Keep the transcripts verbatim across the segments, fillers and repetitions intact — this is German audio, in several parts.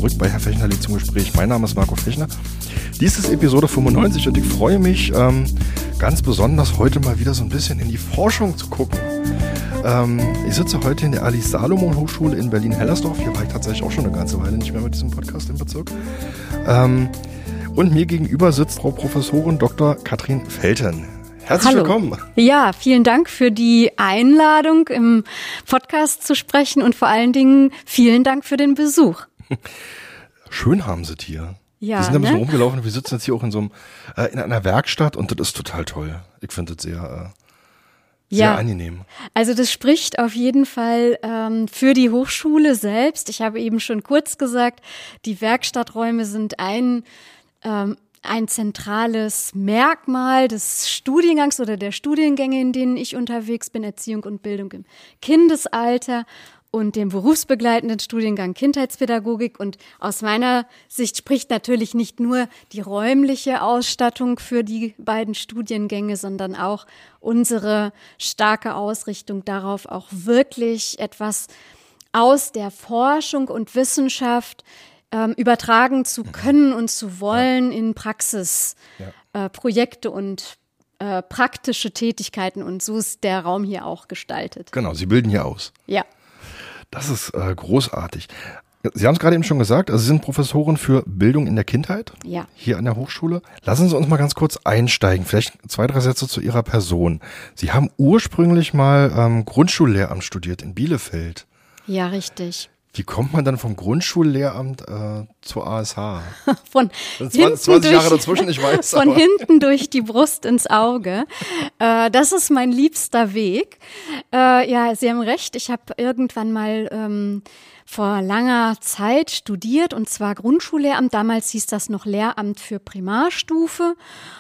zurück bei Herr Fechnerli zum Gespräch. Mein Name ist Marco Fechner. Dies ist Episode fünfundneunzig und ich freue mich ähm, ganz besonders, heute mal wieder so ein bisschen in die Forschung zu gucken. Ähm, ich sitze heute in der Alice-Salomon-Hochschule in Berlin-Hellersdorf. Hier war ich tatsächlich auch schon eine ganze Weile nicht mehr mit diesem Podcast im Bezirk. Ähm, und mir gegenüber sitzt Frau Professorin Doktor Katrin Felten. Herzlich Hallo. willkommen. Ja, vielen Dank für die Einladung, im Podcast zu sprechen und vor allen Dingen vielen Dank für den Besuch. Schön haben Sie es hier. Ja, wir sind ein bisschen ne? rumgelaufen. Wir sitzen jetzt hier auch in so einem, äh, in einer Werkstatt und das ist total toll. Ich finde das sehr, äh, sehr ja. angenehm. Also das spricht auf jeden Fall ähm, für die Hochschule selbst. Ich habe eben schon kurz gesagt, die Werkstatträume sind ein ähm, ein zentrales Merkmal des Studiengangs oder der Studiengänge, in denen ich unterwegs bin, Erziehung und Bildung im Kindesalter und dem berufsbegleitenden Studiengang Kindheitspädagogik. Und aus meiner Sicht spricht natürlich nicht nur die räumliche Ausstattung für die beiden Studiengänge, sondern auch unsere starke Ausrichtung darauf, auch wirklich etwas aus der Forschung und Wissenschaft Ähm, übertragen zu können und zu wollen ja. in Praxisprojekte ja. äh, und äh, praktische Tätigkeiten. Und so ist der Raum hier auch gestaltet. Genau, Sie bilden hier aus. Ja. Das ist äh, großartig. Sie haben es gerade eben schon gesagt, also Sie sind Professorin für Bildung in der Kindheit ja. hier an der Hochschule. Lassen Sie uns mal ganz kurz einsteigen, vielleicht zwei, drei Sätze zu Ihrer Person. Sie haben ursprünglich mal ähm, Grundschullehramt studiert in Bielefeld. Ja, richtig. Wie kommt man dann vom Grundschullehramt äh, zur A S H? Von zwanzig, zwanzig Jahre dazwischen, ich weiß. Von aber. hinten durch die Brust ins Auge. Äh, das ist mein liebster Weg. Äh, ja, Sie haben recht. Ich habe irgendwann mal ähm, vor langer Zeit studiert, und zwar Grundschullehramt. Damals hieß das noch Lehramt für Primarstufe.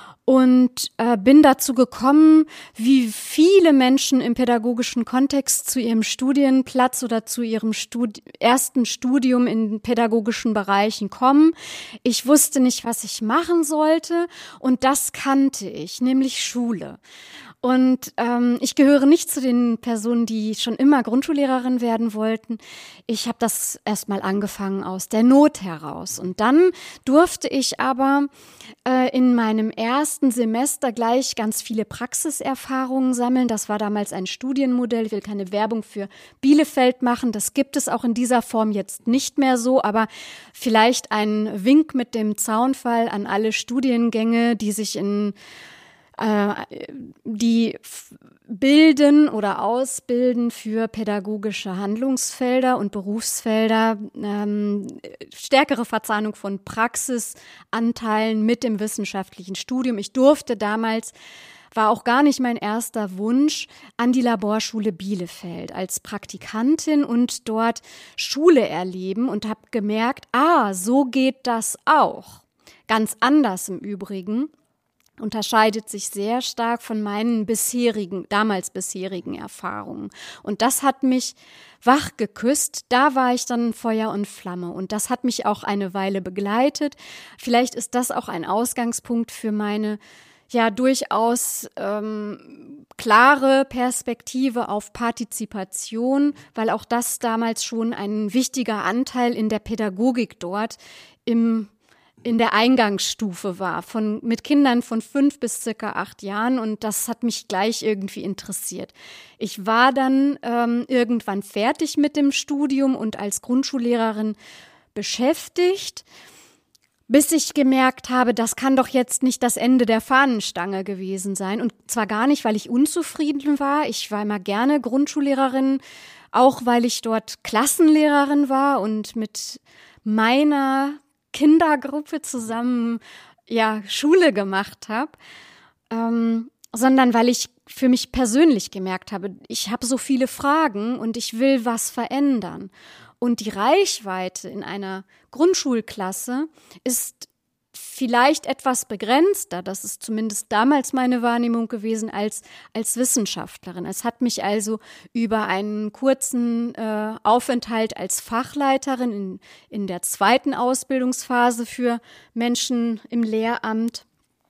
Und äh, bin dazu gekommen, wie viele Menschen im pädagogischen Kontext zu ihrem Studienplatz oder zu ihrem Studi- ersten Studium in pädagogischen Bereichen kommen. Ich wusste nicht, was ich machen sollte, und das kannte ich, nämlich Schule. Und ähm, ich gehöre nicht zu den Personen, die schon immer Grundschullehrerin werden wollten. Ich habe das erstmal angefangen aus der Not heraus. Und dann durfte ich aber äh, in meinem ersten Semester gleich ganz viele Praxiserfahrungen sammeln. Das war damals ein Studienmodell. Ich will keine Werbung für Bielefeld machen. Das gibt es auch in dieser Form jetzt nicht mehr so. Aber vielleicht ein Wink mit dem Zaunfall an alle Studiengänge, die sich in die bilden oder ausbilden für pädagogische Handlungsfelder und Berufsfelder, ähm, stärkere Verzahnung von Praxisanteilen mit dem wissenschaftlichen Studium. Ich durfte damals, war auch gar nicht mein erster Wunsch, an die Laborschule Bielefeld als Praktikantin und dort Schule erleben und habe gemerkt, ah, so geht das auch. Ganz anders im Übrigen. Unterscheidet sich sehr stark von meinen bisherigen, damals bisherigen Erfahrungen. Und das hat mich wach geküsst. Da war ich dann Feuer und Flamme. Und das hat mich auch eine Weile begleitet. Vielleicht ist das auch ein Ausgangspunkt für meine ja durchaus ähm, klare Perspektive auf Partizipation, weil auch das damals schon ein wichtiger Anteil in der Pädagogik dort im in der Eingangsstufe war, von mit Kindern von fünf bis circa acht Jahren, und das hat mich gleich irgendwie interessiert. Ich war dann ähm, irgendwann fertig mit dem Studium und als Grundschullehrerin beschäftigt, bis ich gemerkt habe, das kann doch jetzt nicht das Ende der Fahnenstange gewesen sein, und zwar gar nicht, weil ich unzufrieden war. Ich war immer gerne Grundschullehrerin, auch weil ich dort Klassenlehrerin war und mit meiner Kindergruppe zusammen ja Schule gemacht habe, ähm, sondern weil ich für mich persönlich gemerkt habe, ich habe so viele Fragen und ich will was verändern. Und die Reichweite in einer Grundschulklasse ist vielleicht etwas begrenzter, das ist zumindest damals meine Wahrnehmung gewesen, als, als Wissenschaftlerin. Es hat mich also über einen kurzen äh, Aufenthalt als Fachleiterin in, in der zweiten Ausbildungsphase für Menschen im Lehramt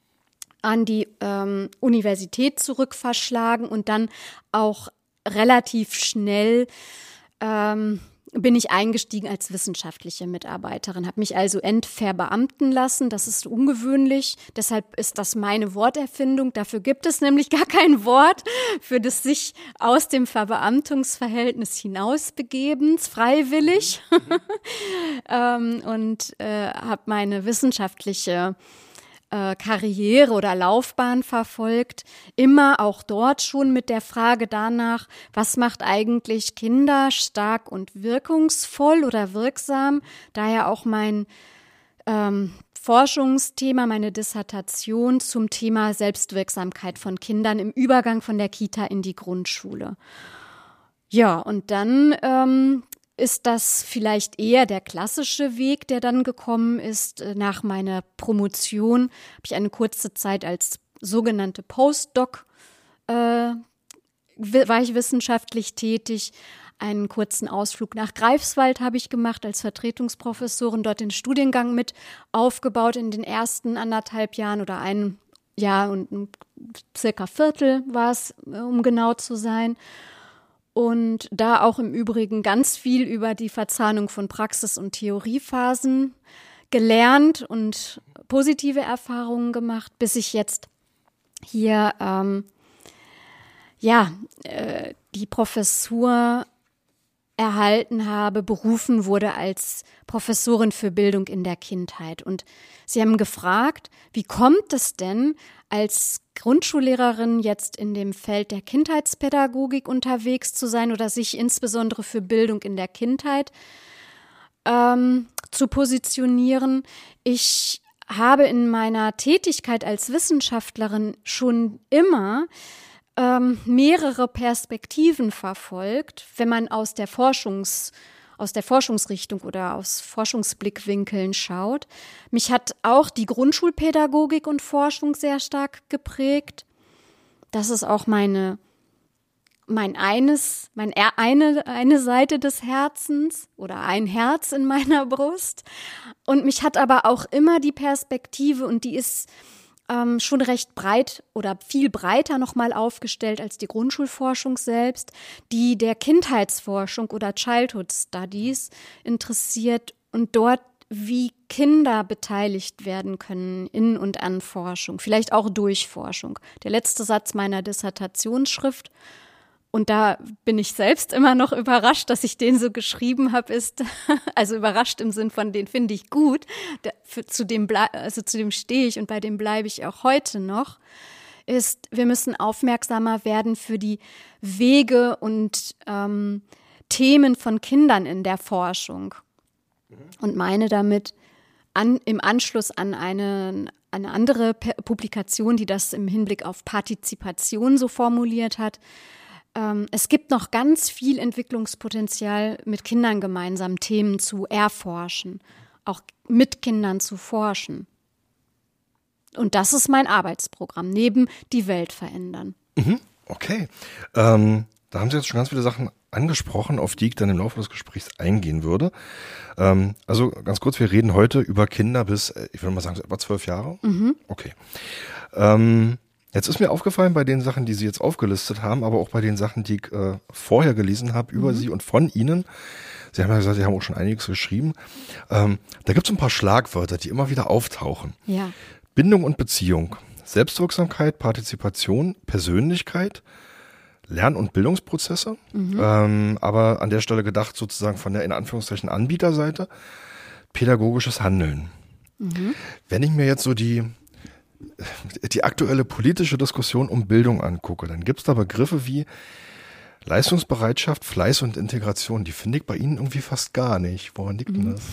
an die ähm, Universität zurückverschlagen und dann auch relativ schnell ähm, bin ich eingestiegen als wissenschaftliche Mitarbeiterin, habe mich also entverbeamten lassen. Das ist ungewöhnlich, deshalb ist das meine Worterfindung. Dafür gibt es nämlich gar kein Wort für das sich aus dem Verbeamtungsverhältnis hinausbegebens, freiwillig. ähm, und äh, habe meine wissenschaftliche Karriere oder Laufbahn verfolgt, immer auch dort schon mit der Frage danach, was macht eigentlich Kinder stark und wirkungsvoll oder wirksam, daher auch mein ähm, Forschungsthema, meine Dissertation zum Thema Selbstwirksamkeit von Kindern im Übergang von der Kita in die Grundschule. Ja, und dann ähm, ist das vielleicht eher der klassische Weg, der dann gekommen ist. Nach meiner Promotion habe ich eine kurze Zeit als sogenannte Postdoc, äh, war ich wissenschaftlich tätig. Einen kurzen Ausflug nach Greifswald habe ich gemacht als Vertretungsprofessorin, dort den Studiengang mit aufgebaut in den ersten anderthalb Jahren oder ein Jahr und circa Viertel war es, um genau zu sein. Und da auch im Übrigen ganz viel über die Verzahnung von Praxis- und Theoriephasen gelernt und positive Erfahrungen gemacht, bis ich jetzt hier ähm, ja äh, die Professur erhalten habe, berufen wurde als Professorin für Bildung in der Kindheit. Und Sie haben gefragt, wie kommt es denn, als Grundschullehrerin jetzt in dem Feld der Kindheitspädagogik unterwegs zu sein oder sich insbesondere für Bildung in der Kindheit ähm, zu positionieren. Ich habe in meiner Tätigkeit als Wissenschaftlerin schon immer ähm, mehrere Perspektiven verfolgt, wenn man aus der Forschungs aus der Forschungsrichtung oder aus Forschungsblickwinkeln schaut. Mich hat auch die Grundschulpädagogik und Forschung sehr stark geprägt. Das ist auch meine, mein eines, mein eine, eine Seite des Herzens oder ein Herz in meiner Brust. Und mich hat aber auch immer die Perspektive, und die ist ähm, schon recht breit oder viel breiter nochmal aufgestellt als die Grundschulforschung selbst, die der Kindheitsforschung oder Childhood Studies interessiert und dort, wie Kinder beteiligt werden können in und an Forschung, vielleicht auch durch Forschung. Der letzte Satz meiner Dissertationsschrift, und da bin ich selbst immer noch überrascht, dass ich den so geschrieben habe, ist, also überrascht im Sinn von, den finde ich gut, der, für, zu dem ble- also zu dem stehe ich und bei dem bleibe ich auch heute noch, ist, wir müssen aufmerksamer werden für die Wege und ähm, Themen von Kindern in der Forschung. Und meine damit an, im Anschluss an eine, eine andere P- Publikation, die das im Hinblick auf Partizipation so formuliert hat. Ähm, es gibt noch ganz viel Entwicklungspotenzial, mit Kindern gemeinsam Themen zu erforschen, auch mit Kindern zu forschen. Und das ist mein Arbeitsprogramm, neben die Welt verändern. Mhm, okay. Ähm, da haben Sie jetzt schon ganz viele Sachen angesprochen, auf die ich dann im Laufe des Gesprächs eingehen würde. Ähm, also ganz kurz, wir reden heute über Kinder bis, ich würde mal sagen, so etwa zwölf Jahre. Mhm. Okay. Ähm, jetzt ist mir aufgefallen bei den Sachen, die Sie jetzt aufgelistet haben, aber auch bei den Sachen, die ich äh, vorher gelesen habe über mhm. Sie und von Ihnen. Sie haben ja gesagt, Sie haben auch schon einiges geschrieben. Ähm, da gibt es ein paar Schlagwörter, die immer wieder auftauchen. Ja. Bindung und Beziehung, Selbstwirksamkeit, Partizipation, Persönlichkeit, Lern- und Bildungsprozesse, mhm. ähm, aber an der Stelle gedacht sozusagen von der in Anführungszeichen Anbieterseite, pädagogisches Handeln. Mhm. Wenn ich mir jetzt so die, die aktuelle politische Diskussion um Bildung angucke, dann gibt es da Begriffe wie Leistungsbereitschaft, Fleiß und Integration. Die finde ich bei Ihnen irgendwie fast gar nicht. Woran liegt denn das?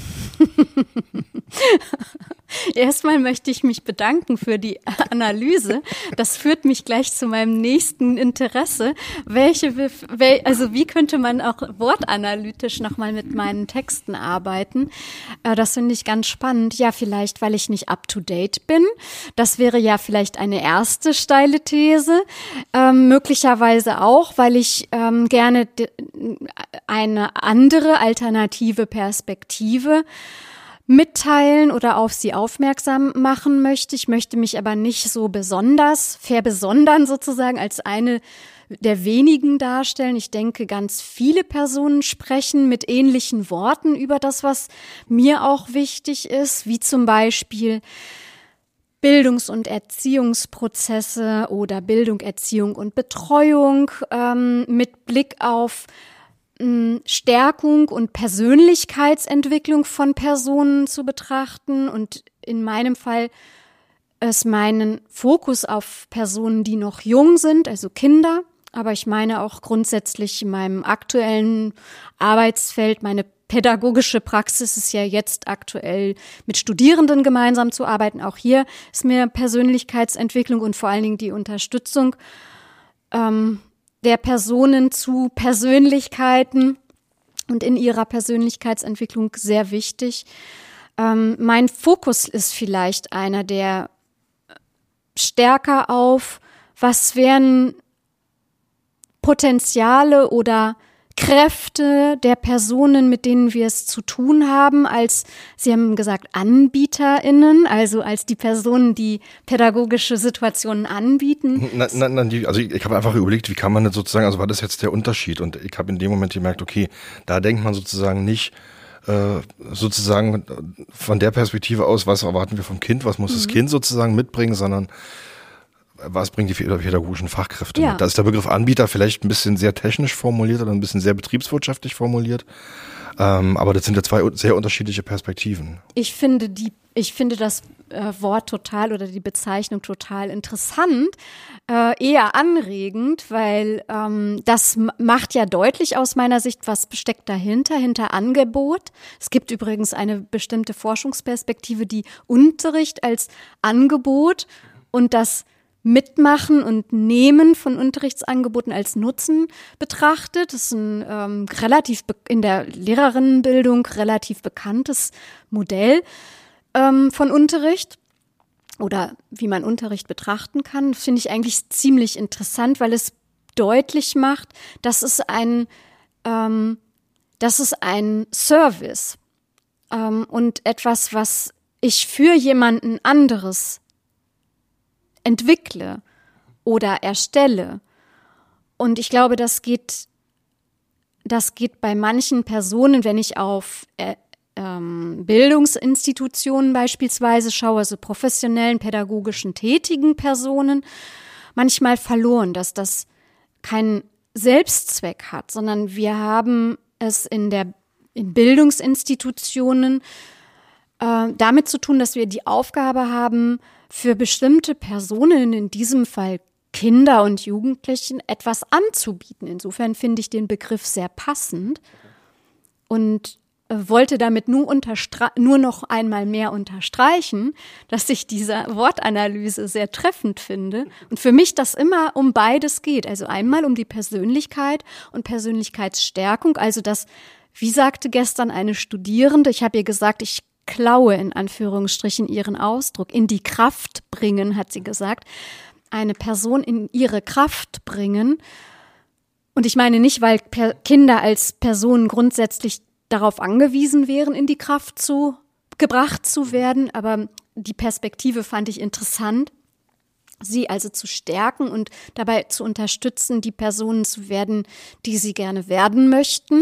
Erstmal möchte ich mich bedanken für die Analyse. Das führt mich gleich zu meinem nächsten Interesse. Welche, also wie könnte man auch wortanalytisch nochmal mit meinen Texten arbeiten? Das finde ich ganz spannend. Ja, vielleicht, weil ich nicht up to date bin. Das wäre ja vielleicht eine erste steile These. Ähm, möglicherweise auch, weil ich ähm, gerne de- eine andere alternative Perspektive mitteilen oder auf sie aufmerksam machen möchte. Ich möchte mich aber nicht so besonders, verbesondern sozusagen, als eine der wenigen darstellen. Ich denke, ganz viele Personen sprechen mit ähnlichen Worten über das, was mir auch wichtig ist, wie zum Beispiel Bildungs- und Erziehungsprozesse oder Bildung, Erziehung und Betreuung ähm, mit Blick auf mh, Stärkung und Persönlichkeitsentwicklung von Personen zu betrachten und in meinem Fall ist meinen Fokus auf Personen, die noch jung sind, also Kinder, aber ich meine auch grundsätzlich in meinem aktuellen Arbeitsfeld, meine pädagogische Praxis ist ja jetzt aktuell mit Studierenden gemeinsam zu arbeiten. Auch hier ist mir Persönlichkeitsentwicklung und vor allen Dingen die Unterstützung ähm, der Personen zu Persönlichkeiten und in ihrer Persönlichkeitsentwicklung sehr wichtig. Ähm, mein Fokus ist vielleicht einer, der stärker auf, was wären Potenziale oder Kräfte der Personen, mit denen wir es zu tun haben, als, Sie haben gesagt, AnbieterInnen, also als die Personen, die pädagogische Situationen anbieten. Na, na, na, die, also ich, ich habe einfach überlegt, wie kann man das sozusagen, also war das jetzt der Unterschied? Und ich habe in dem Moment gemerkt, okay, da denkt man sozusagen nicht äh, sozusagen von der Perspektive aus, was erwarten wir vom Kind, was muss mhm. das Kind sozusagen mitbringen, sondern was bringen die pädagogischen Fachkräfte ja. mit? Da ist der Begriff Anbieter vielleicht ein bisschen sehr technisch formuliert oder ein bisschen sehr betriebswirtschaftlich formuliert. Ähm, aber das sind ja zwei sehr unterschiedliche Perspektiven. Ich finde die, ich finde das äh, Wort total oder die Bezeichnung total interessant, äh, eher anregend, weil ähm, das m- macht ja deutlich aus meiner Sicht, was steckt dahinter, hinter Angebot. Es gibt übrigens eine bestimmte Forschungsperspektive, die Unterricht als Angebot und das Mitmachen und Nehmen von Unterrichtsangeboten als Nutzen betrachtet. Das ist ein ähm, relativ be- in der Lehrerinnenbildung relativ bekanntes Modell ähm, von Unterricht oder wie man Unterricht betrachten kann. Das finde ich eigentlich ziemlich interessant, weil es deutlich macht, dass es ein, ähm, das ist ein Service ähm, und etwas, was ich für jemanden anderes entwickle oder erstelle. Und ich glaube, das geht, das geht bei manchen Personen, wenn ich auf äh, ähm, Bildungsinstitutionen beispielsweise schaue, also professionellen, pädagogischen, tätigen Personen, manchmal verloren, dass das keinen Selbstzweck hat, sondern wir haben es in der in Bildungsinstitutionen äh, damit zu tun, dass wir die Aufgabe haben, für bestimmte Personen, in diesem Fall Kinder und Jugendlichen, etwas anzubieten. Insofern finde ich den Begriff sehr passend und äh, wollte damit nur, unterstre- nur noch einmal mehr unterstreichen, dass ich diese Wortanalyse sehr treffend finde und für mich das immer um beides geht. Also einmal um die Persönlichkeit und Persönlichkeitsstärkung, also das, wie sagte gestern eine Studierende, ich habe ihr gesagt, ich klaue in Anführungsstrichen ihren Ausdruck, in die Kraft bringen, hat sie gesagt, eine Person in ihre Kraft bringen. Und ich meine nicht, weil per- Kinder als Personen grundsätzlich darauf angewiesen wären, in die Kraft zu gebracht zu werden, aber die Perspektive fand ich interessant, sie also zu stärken und dabei zu unterstützen, die Personen zu werden, die sie gerne werden möchten.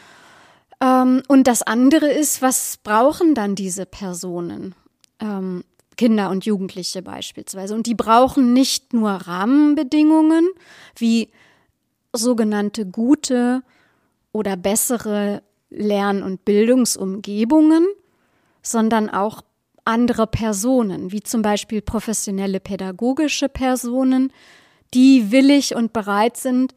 Und das andere ist, was brauchen dann diese Personen, ähm, Kinder und Jugendliche beispielsweise? Und die brauchen nicht nur Rahmenbedingungen wie sogenannte gute oder bessere Lern- und Bildungsumgebungen, sondern auch andere Personen, wie zum Beispiel professionelle pädagogische Personen, die willig und bereit sind,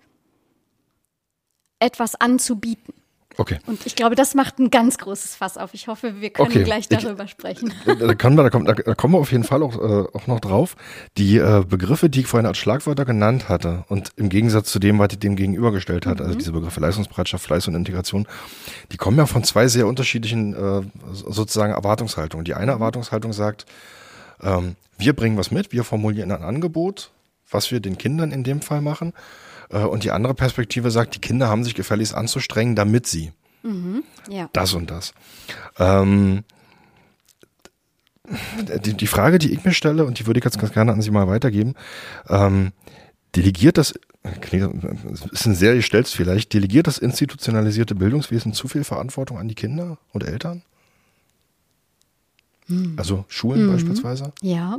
etwas anzubieten. Okay. Und ich glaube, das macht ein ganz großes Fass auf. Ich hoffe, wir können okay. gleich darüber ich, sprechen. Da, kann man, da, kommen, da, da kommen wir auf jeden Fall auch, äh, auch noch drauf. Die äh, Begriffe, die ich vorhin als Schlagwörter genannt hatte und im Gegensatz zu dem, was ich dem gegenübergestellt hatte, mhm. also diese Begriffe Leistungsbereitschaft, Fleiß und Integration, die kommen ja von zwei sehr unterschiedlichen äh, sozusagen Erwartungshaltungen. Die eine Erwartungshaltung sagt, ähm, wir bringen was mit, wir formulieren ein Angebot, was wir den Kindern in dem Fall machen. Und die andere Perspektive sagt, die Kinder haben sich gefälligst anzustrengen, damit sie mhm, ja. das und das. Ähm, die, die Frage, die ich mir stelle, und die würde ich jetzt ganz gerne an Sie mal weitergeben, ähm, delegiert das, das ist ein sehr gestellt vielleicht, delegiert das institutionalisierte Bildungswesen zu viel Verantwortung an die Kinder und Eltern? Hm. Also Schulen mhm. beispielsweise? Ja.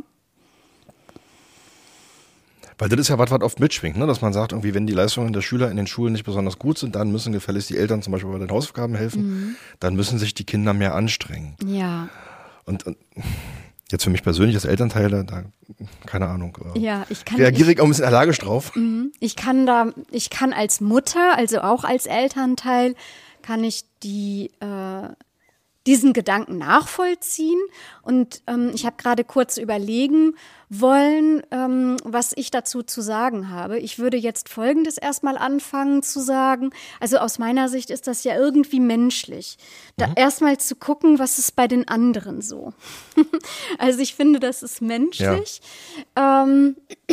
Weil das ist ja was, was oft mitschwingt, ne? Dass man sagt, irgendwie, wenn die Leistungen der Schüler in den Schulen nicht besonders gut sind, dann müssen gefälligst die Eltern zum Beispiel bei den Hausaufgaben helfen, mhm. dann müssen sich die Kinder mehr anstrengen. Ja. Und, und jetzt für mich persönlich als Elternteil, da, keine Ahnung, ja, ich kann, reagiere ich ich, auch ein bisschen allergisch drauf. Ich kann da, ich kann als Mutter, also auch als Elternteil, kann ich die äh, diesen Gedanken nachvollziehen. Und ähm, ich habe gerade kurz überlegen wollen, ähm, was ich dazu zu sagen habe. Ich würde jetzt Folgendes erstmal anfangen zu sagen. Also aus meiner Sicht ist das ja irgendwie menschlich. Da mhm. erstmal zu gucken, was ist bei den anderen so. Also ich finde, das ist menschlich. Ja. Ähm,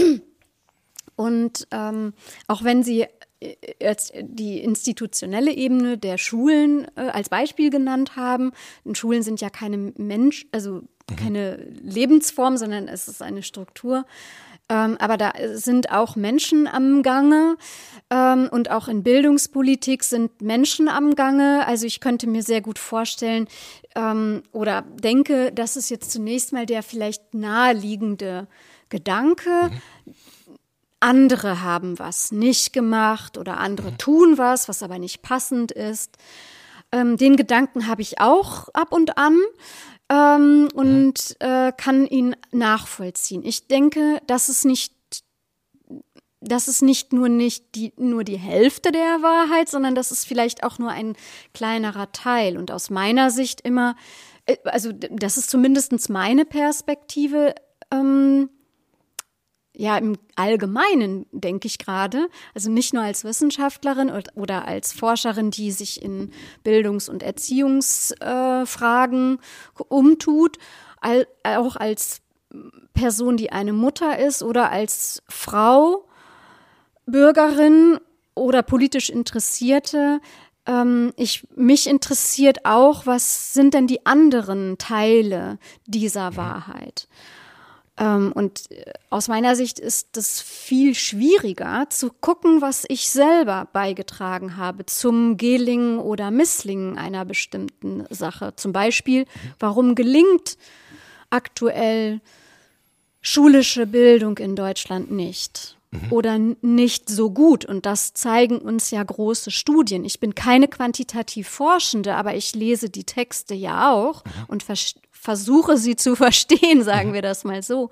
und ähm, auch wenn Sie jetzt die institutionelle Ebene der Schulen äh, als Beispiel genannt haben. Und Schulen sind ja keine Mensch, also keine Lebensform, sondern es ist eine Struktur. Ähm, aber da sind auch Menschen am Gange ähm, und auch in Bildungspolitik sind Menschen am Gange. Also ich könnte mir sehr gut vorstellen ähm, oder denke, das ist jetzt zunächst mal der vielleicht naheliegende Gedanke. Mhm. Andere haben was nicht gemacht oder andere mhm. tun was, was aber nicht passend ist. Ähm, den Gedanken habe ich auch ab und an ähm, und äh, kann ihn nachvollziehen. Ich denke, das ist nicht, das ist nicht nur nicht die, nur die Hälfte der Wahrheit, sondern das ist vielleicht auch nur ein kleinerer Teil. Und aus meiner Sicht immer, äh, also das ist zumindest meine Perspektive, ähm, ja, im Allgemeinen denke ich gerade, also nicht nur als Wissenschaftlerin oder als Forscherin, die sich in Bildungs- und Erziehungsfragen äh, umtut, all, auch als Person, die eine Mutter ist oder als Frau, Bürgerin oder politisch Interessierte. Ähm, ich, mich interessiert auch, was sind denn die anderen Teile dieser Wahrheit? Ähm, und aus meiner Sicht ist es viel schwieriger zu gucken, was ich selber beigetragen habe zum Gelingen oder Misslingen einer bestimmten Sache. Zum Beispiel, warum gelingt aktuell schulische Bildung in Deutschland nicht mhm. oder nicht so gut? Und das zeigen uns ja große Studien. Ich bin keine quantitativ Forschende, aber ich lese die Texte ja auch mhm. und verstehe, versuche sie zu verstehen, sagen wir das mal so.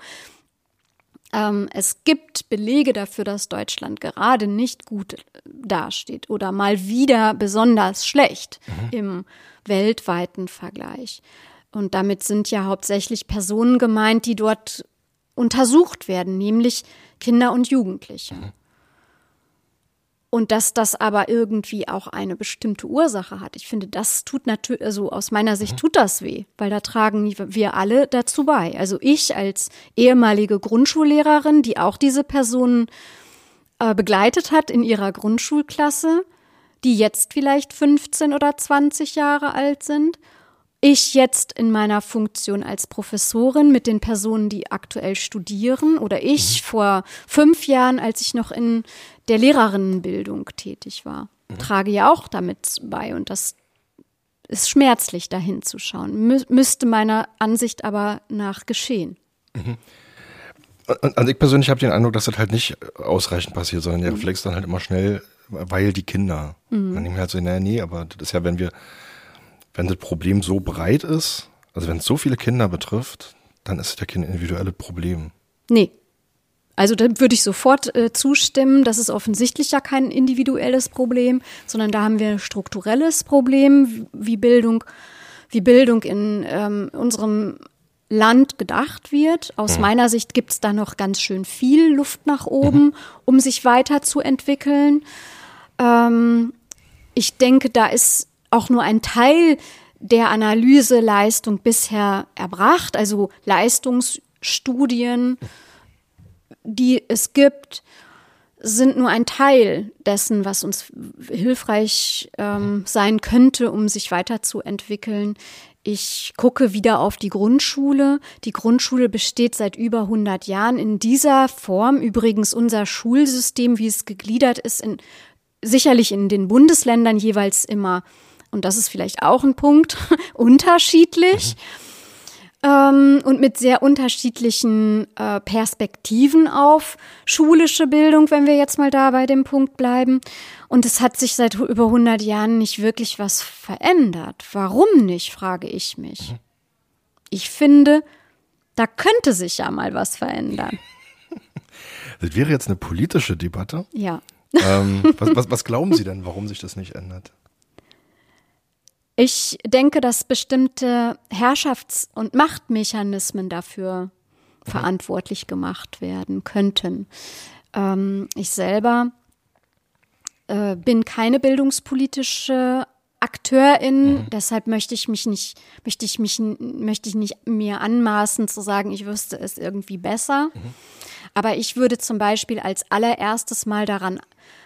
Ähm, es gibt Belege dafür, dass Deutschland gerade nicht gut dasteht oder mal wieder besonders schlecht mhm. im weltweiten Vergleich. Und damit sind ja hauptsächlich Personen gemeint, die dort untersucht werden, nämlich Kinder und Jugendliche. Mhm. Und dass das aber irgendwie auch eine bestimmte Ursache hat. Ich finde, das tut natürlich, also aus meiner Sicht tut das weh, weil da tragen wir alle dazu bei. Also ich als ehemalige Grundschullehrerin, die auch diese Personen äh, begleitet hat in ihrer Grundschulklasse, die jetzt vielleicht fünfzehn oder zwanzig Jahre alt sind. Ich jetzt in meiner Funktion als Professorin mit den Personen, die aktuell studieren, oder ich mhm. vor fünf Jahren, als ich noch in der Lehrerinnenbildung tätig war, mhm. trage ja auch damit bei. Und das ist schmerzlich, da hinzuschauen. Mü- müsste meiner Ansicht aber nach geschehen. Mhm. Also ich persönlich habe den Eindruck, dass das halt nicht ausreichend passiert, sondern der mhm. Reflex dann halt immer schnell, weil die Kinder. Mhm. Dann nehmen wir halt so, naja, nee, aber das ist ja, wenn wir Wenn das Problem so breit ist, also wenn es so viele Kinder betrifft, dann ist es ja kein individuelles Problem. Nee. Also da würde ich sofort äh, zustimmen. Das ist offensichtlich ja kein individuelles Problem, sondern da haben wir ein strukturelles Problem, wie Bildung, wie Bildung in ähm, unserem Land gedacht wird. Aus mhm. meiner Sicht gibt es da noch ganz schön viel Luft nach oben, mhm. um sich weiterzuentwickeln. Ähm, ich denke, da ist auch nur ein Teil der Analyseleistung bisher erbracht, also Leistungsstudien, die es gibt, sind nur ein Teil dessen, was uns hilfreich ähm, sein könnte, um sich weiterzuentwickeln. Ich gucke wieder auf die Grundschule. Die Grundschule besteht seit über hundert Jahren in dieser Form. Übrigens unser Schulsystem, wie es gegliedert ist, in, sicherlich in den Bundesländern jeweils immer, und das ist vielleicht auch ein Punkt, unterschiedlich. Ähm, und mit sehr unterschiedlichen äh, Perspektiven auf schulische Bildung, wenn wir jetzt mal da bei dem Punkt bleiben. Und es hat sich seit über hundert Jahren nicht wirklich was verändert. Warum nicht, frage ich mich. Mhm. Ich finde, da könnte sich ja mal was verändern. Das wäre jetzt eine politische Debatte. Ja. Ähm, was, was, was glauben Sie denn, warum sich das nicht ändert? Ich denke, dass bestimmte Herrschafts- und Machtmechanismen dafür mhm. verantwortlich gemacht werden könnten. Ähm, ich selber äh, bin keine bildungspolitische Akteurin, mhm. deshalb möchte ich mich nicht, möchte ich mich, möchte ich nicht mir anmaßen zu sagen, ich wüsste es irgendwie besser. Mhm. Aber ich würde zum Beispiel als allererstes mal daran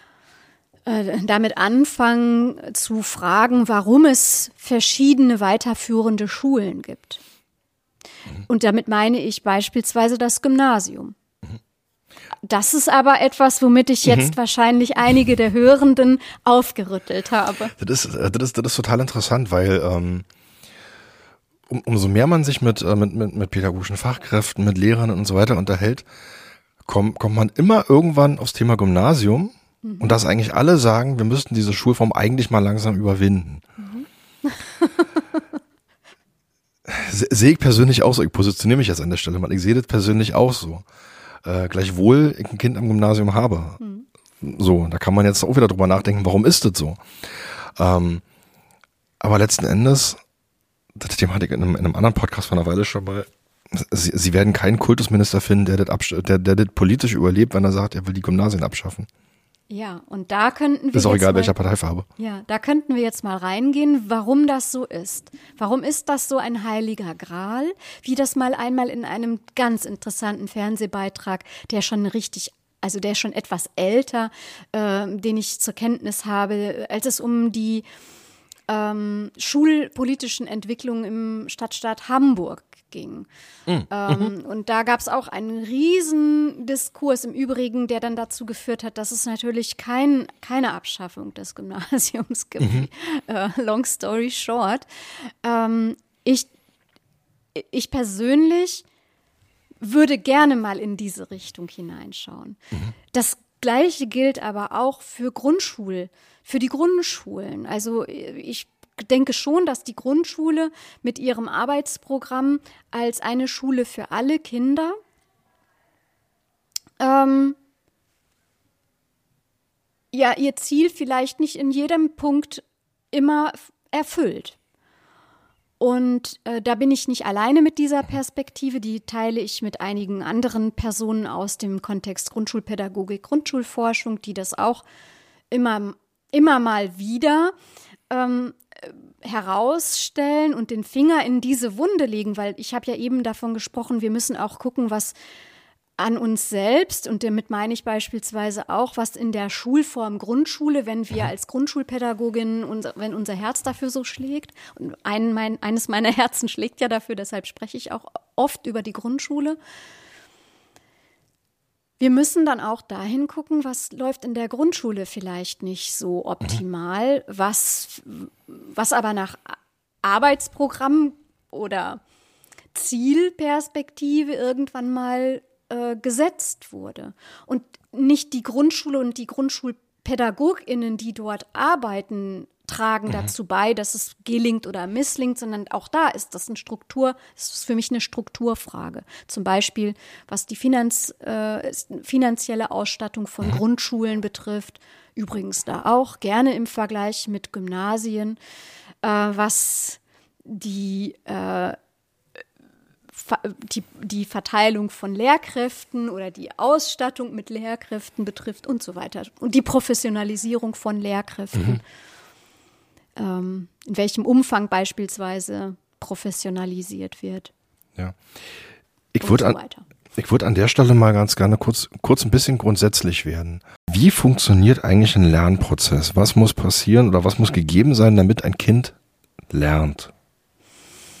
damit anfangen zu fragen, warum es verschiedene weiterführende Schulen gibt. Mhm. Und damit meine ich beispielsweise das Gymnasium. Mhm. Das ist aber etwas, womit ich jetzt mhm. wahrscheinlich einige der Hörenden aufgerüttelt habe. Das ist, das ist, das ist total interessant, weil ähm, um, umso mehr man sich mit, mit, mit, mit pädagogischen Fachkräften, mit Lehrern und so weiter unterhält, kommt, kommt man immer irgendwann aufs Thema Gymnasium. Und dass eigentlich alle sagen, wir müssten diese Schulform eigentlich mal langsam überwinden. Mhm. Sehe ich persönlich auch so. Ich positioniere mich jetzt an der Stelle mal. Ich sehe das persönlich auch so. Äh, gleichwohl ich ein Kind am Gymnasium habe. Mhm. So, da kann man jetzt auch wieder drüber nachdenken, warum ist das so? Ähm, aber letzten Endes, das Thema hatte ich in einem, in einem anderen Podcast vor einer Weile schon mal, Sie, Sie werden keinen Kultusminister finden, der das, absch- der, der das politisch überlebt, wenn er sagt, er will die Gymnasien abschaffen. Ja, und da könnten wir ist auch jetzt egal, mal, welcher Parteifarbe. Ja, da könnten wir jetzt mal reingehen, warum das so ist. Warum ist das so ein heiliger Gral? Wie das mal einmal in einem ganz interessanten Fernsehbeitrag, der schon richtig, also der schon etwas älter, äh, den ich zur Kenntnis habe, als es um die ähm, schulpolitischen Entwicklungen im Stadtstaat Hamburg ging. Mhm. Ähm, und da gab es auch einen riesen Diskurs im Übrigen, der dann dazu geführt hat, dass es natürlich kein, keine Abschaffung des Gymnasiums gibt. Mhm. Äh, long story short. Ähm, ich, ich persönlich würde gerne mal in diese Richtung hineinschauen. Mhm. Das Gleiche gilt aber auch für Grundschul, für die Grundschulen. Also ich Ich denke schon, dass die Grundschule mit ihrem Arbeitsprogramm als eine Schule für alle Kinder ähm, ja ihr Ziel vielleicht nicht in jedem Punkt immer erfüllt. Und äh, da bin ich nicht alleine mit dieser Perspektive, die teile ich mit einigen anderen Personen aus dem Kontext Grundschulpädagogik, Grundschulforschung, die das auch immer, immer mal wieder ähm, herausstellen und den Finger in diese Wunde legen, weil ich habe ja eben davon gesprochen, wir müssen auch gucken, was an uns selbst, und damit meine ich beispielsweise auch, was in der Schulform Grundschule, wenn wir als Grundschulpädagogin, unser, wenn unser Herz dafür so schlägt, und ein, mein, eines meiner Herzen schlägt ja dafür, deshalb spreche ich auch oft über die Grundschule. Wir müssen dann auch dahin gucken, was läuft in der Grundschule vielleicht nicht so optimal, was, was aber nach Arbeitsprogramm oder Zielperspektive irgendwann mal äh, gesetzt wurde. Und nicht die Grundschule und die GrundschulpädagogInnen, die dort arbeiten, tragen mhm. dazu bei, dass es gelingt oder misslingt, sondern auch da ist das eine Struktur, das ist für mich eine Strukturfrage. Zum Beispiel, was die Finanz, äh, finanzielle Ausstattung von mhm. Grundschulen betrifft, übrigens da auch gerne im Vergleich mit Gymnasien, äh, was die, äh, die, die Verteilung von Lehrkräften oder die Ausstattung mit Lehrkräften betrifft und so weiter. Und die Professionalisierung von Lehrkräften. Mhm. In welchem Umfang beispielsweise professionalisiert wird. Ja. Ich würde so an, ich würde an der Stelle mal ganz gerne kurz, kurz ein bisschen grundsätzlich werden. Wie funktioniert eigentlich ein Lernprozess? Was muss passieren oder was muss gegeben sein, damit ein Kind lernt?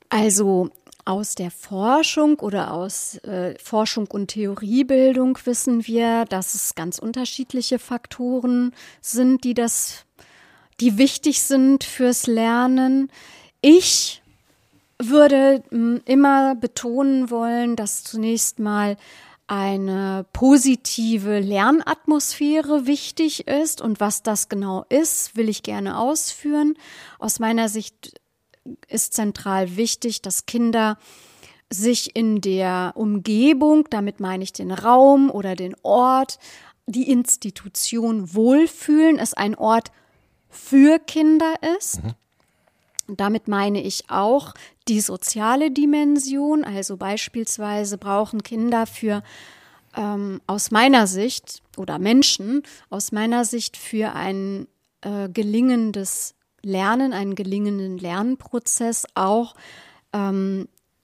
Also aus der Forschung oder aus äh, Forschung und Theoriebildung wissen wir, dass es ganz unterschiedliche Faktoren sind, die das, die wichtig sind fürs Lernen. Ich würde m, immer betonen wollen, dass zunächst mal eine positive Lernatmosphäre wichtig ist. Und was das genau ist, will ich gerne ausführen. Aus meiner Sicht ist zentral wichtig, dass Kinder sich in der Umgebung, damit meine ich den Raum oder den Ort, die Institution wohlfühlen, es ein Ort für Kinder ist. Mhm. Damit meine ich auch die soziale Dimension, also beispielsweise brauchen Kinder für, ähm, aus meiner Sicht, oder Menschen aus meiner Sicht für ein äh, gelingendes Lernen, einen gelingenden Lernprozess auch ähm,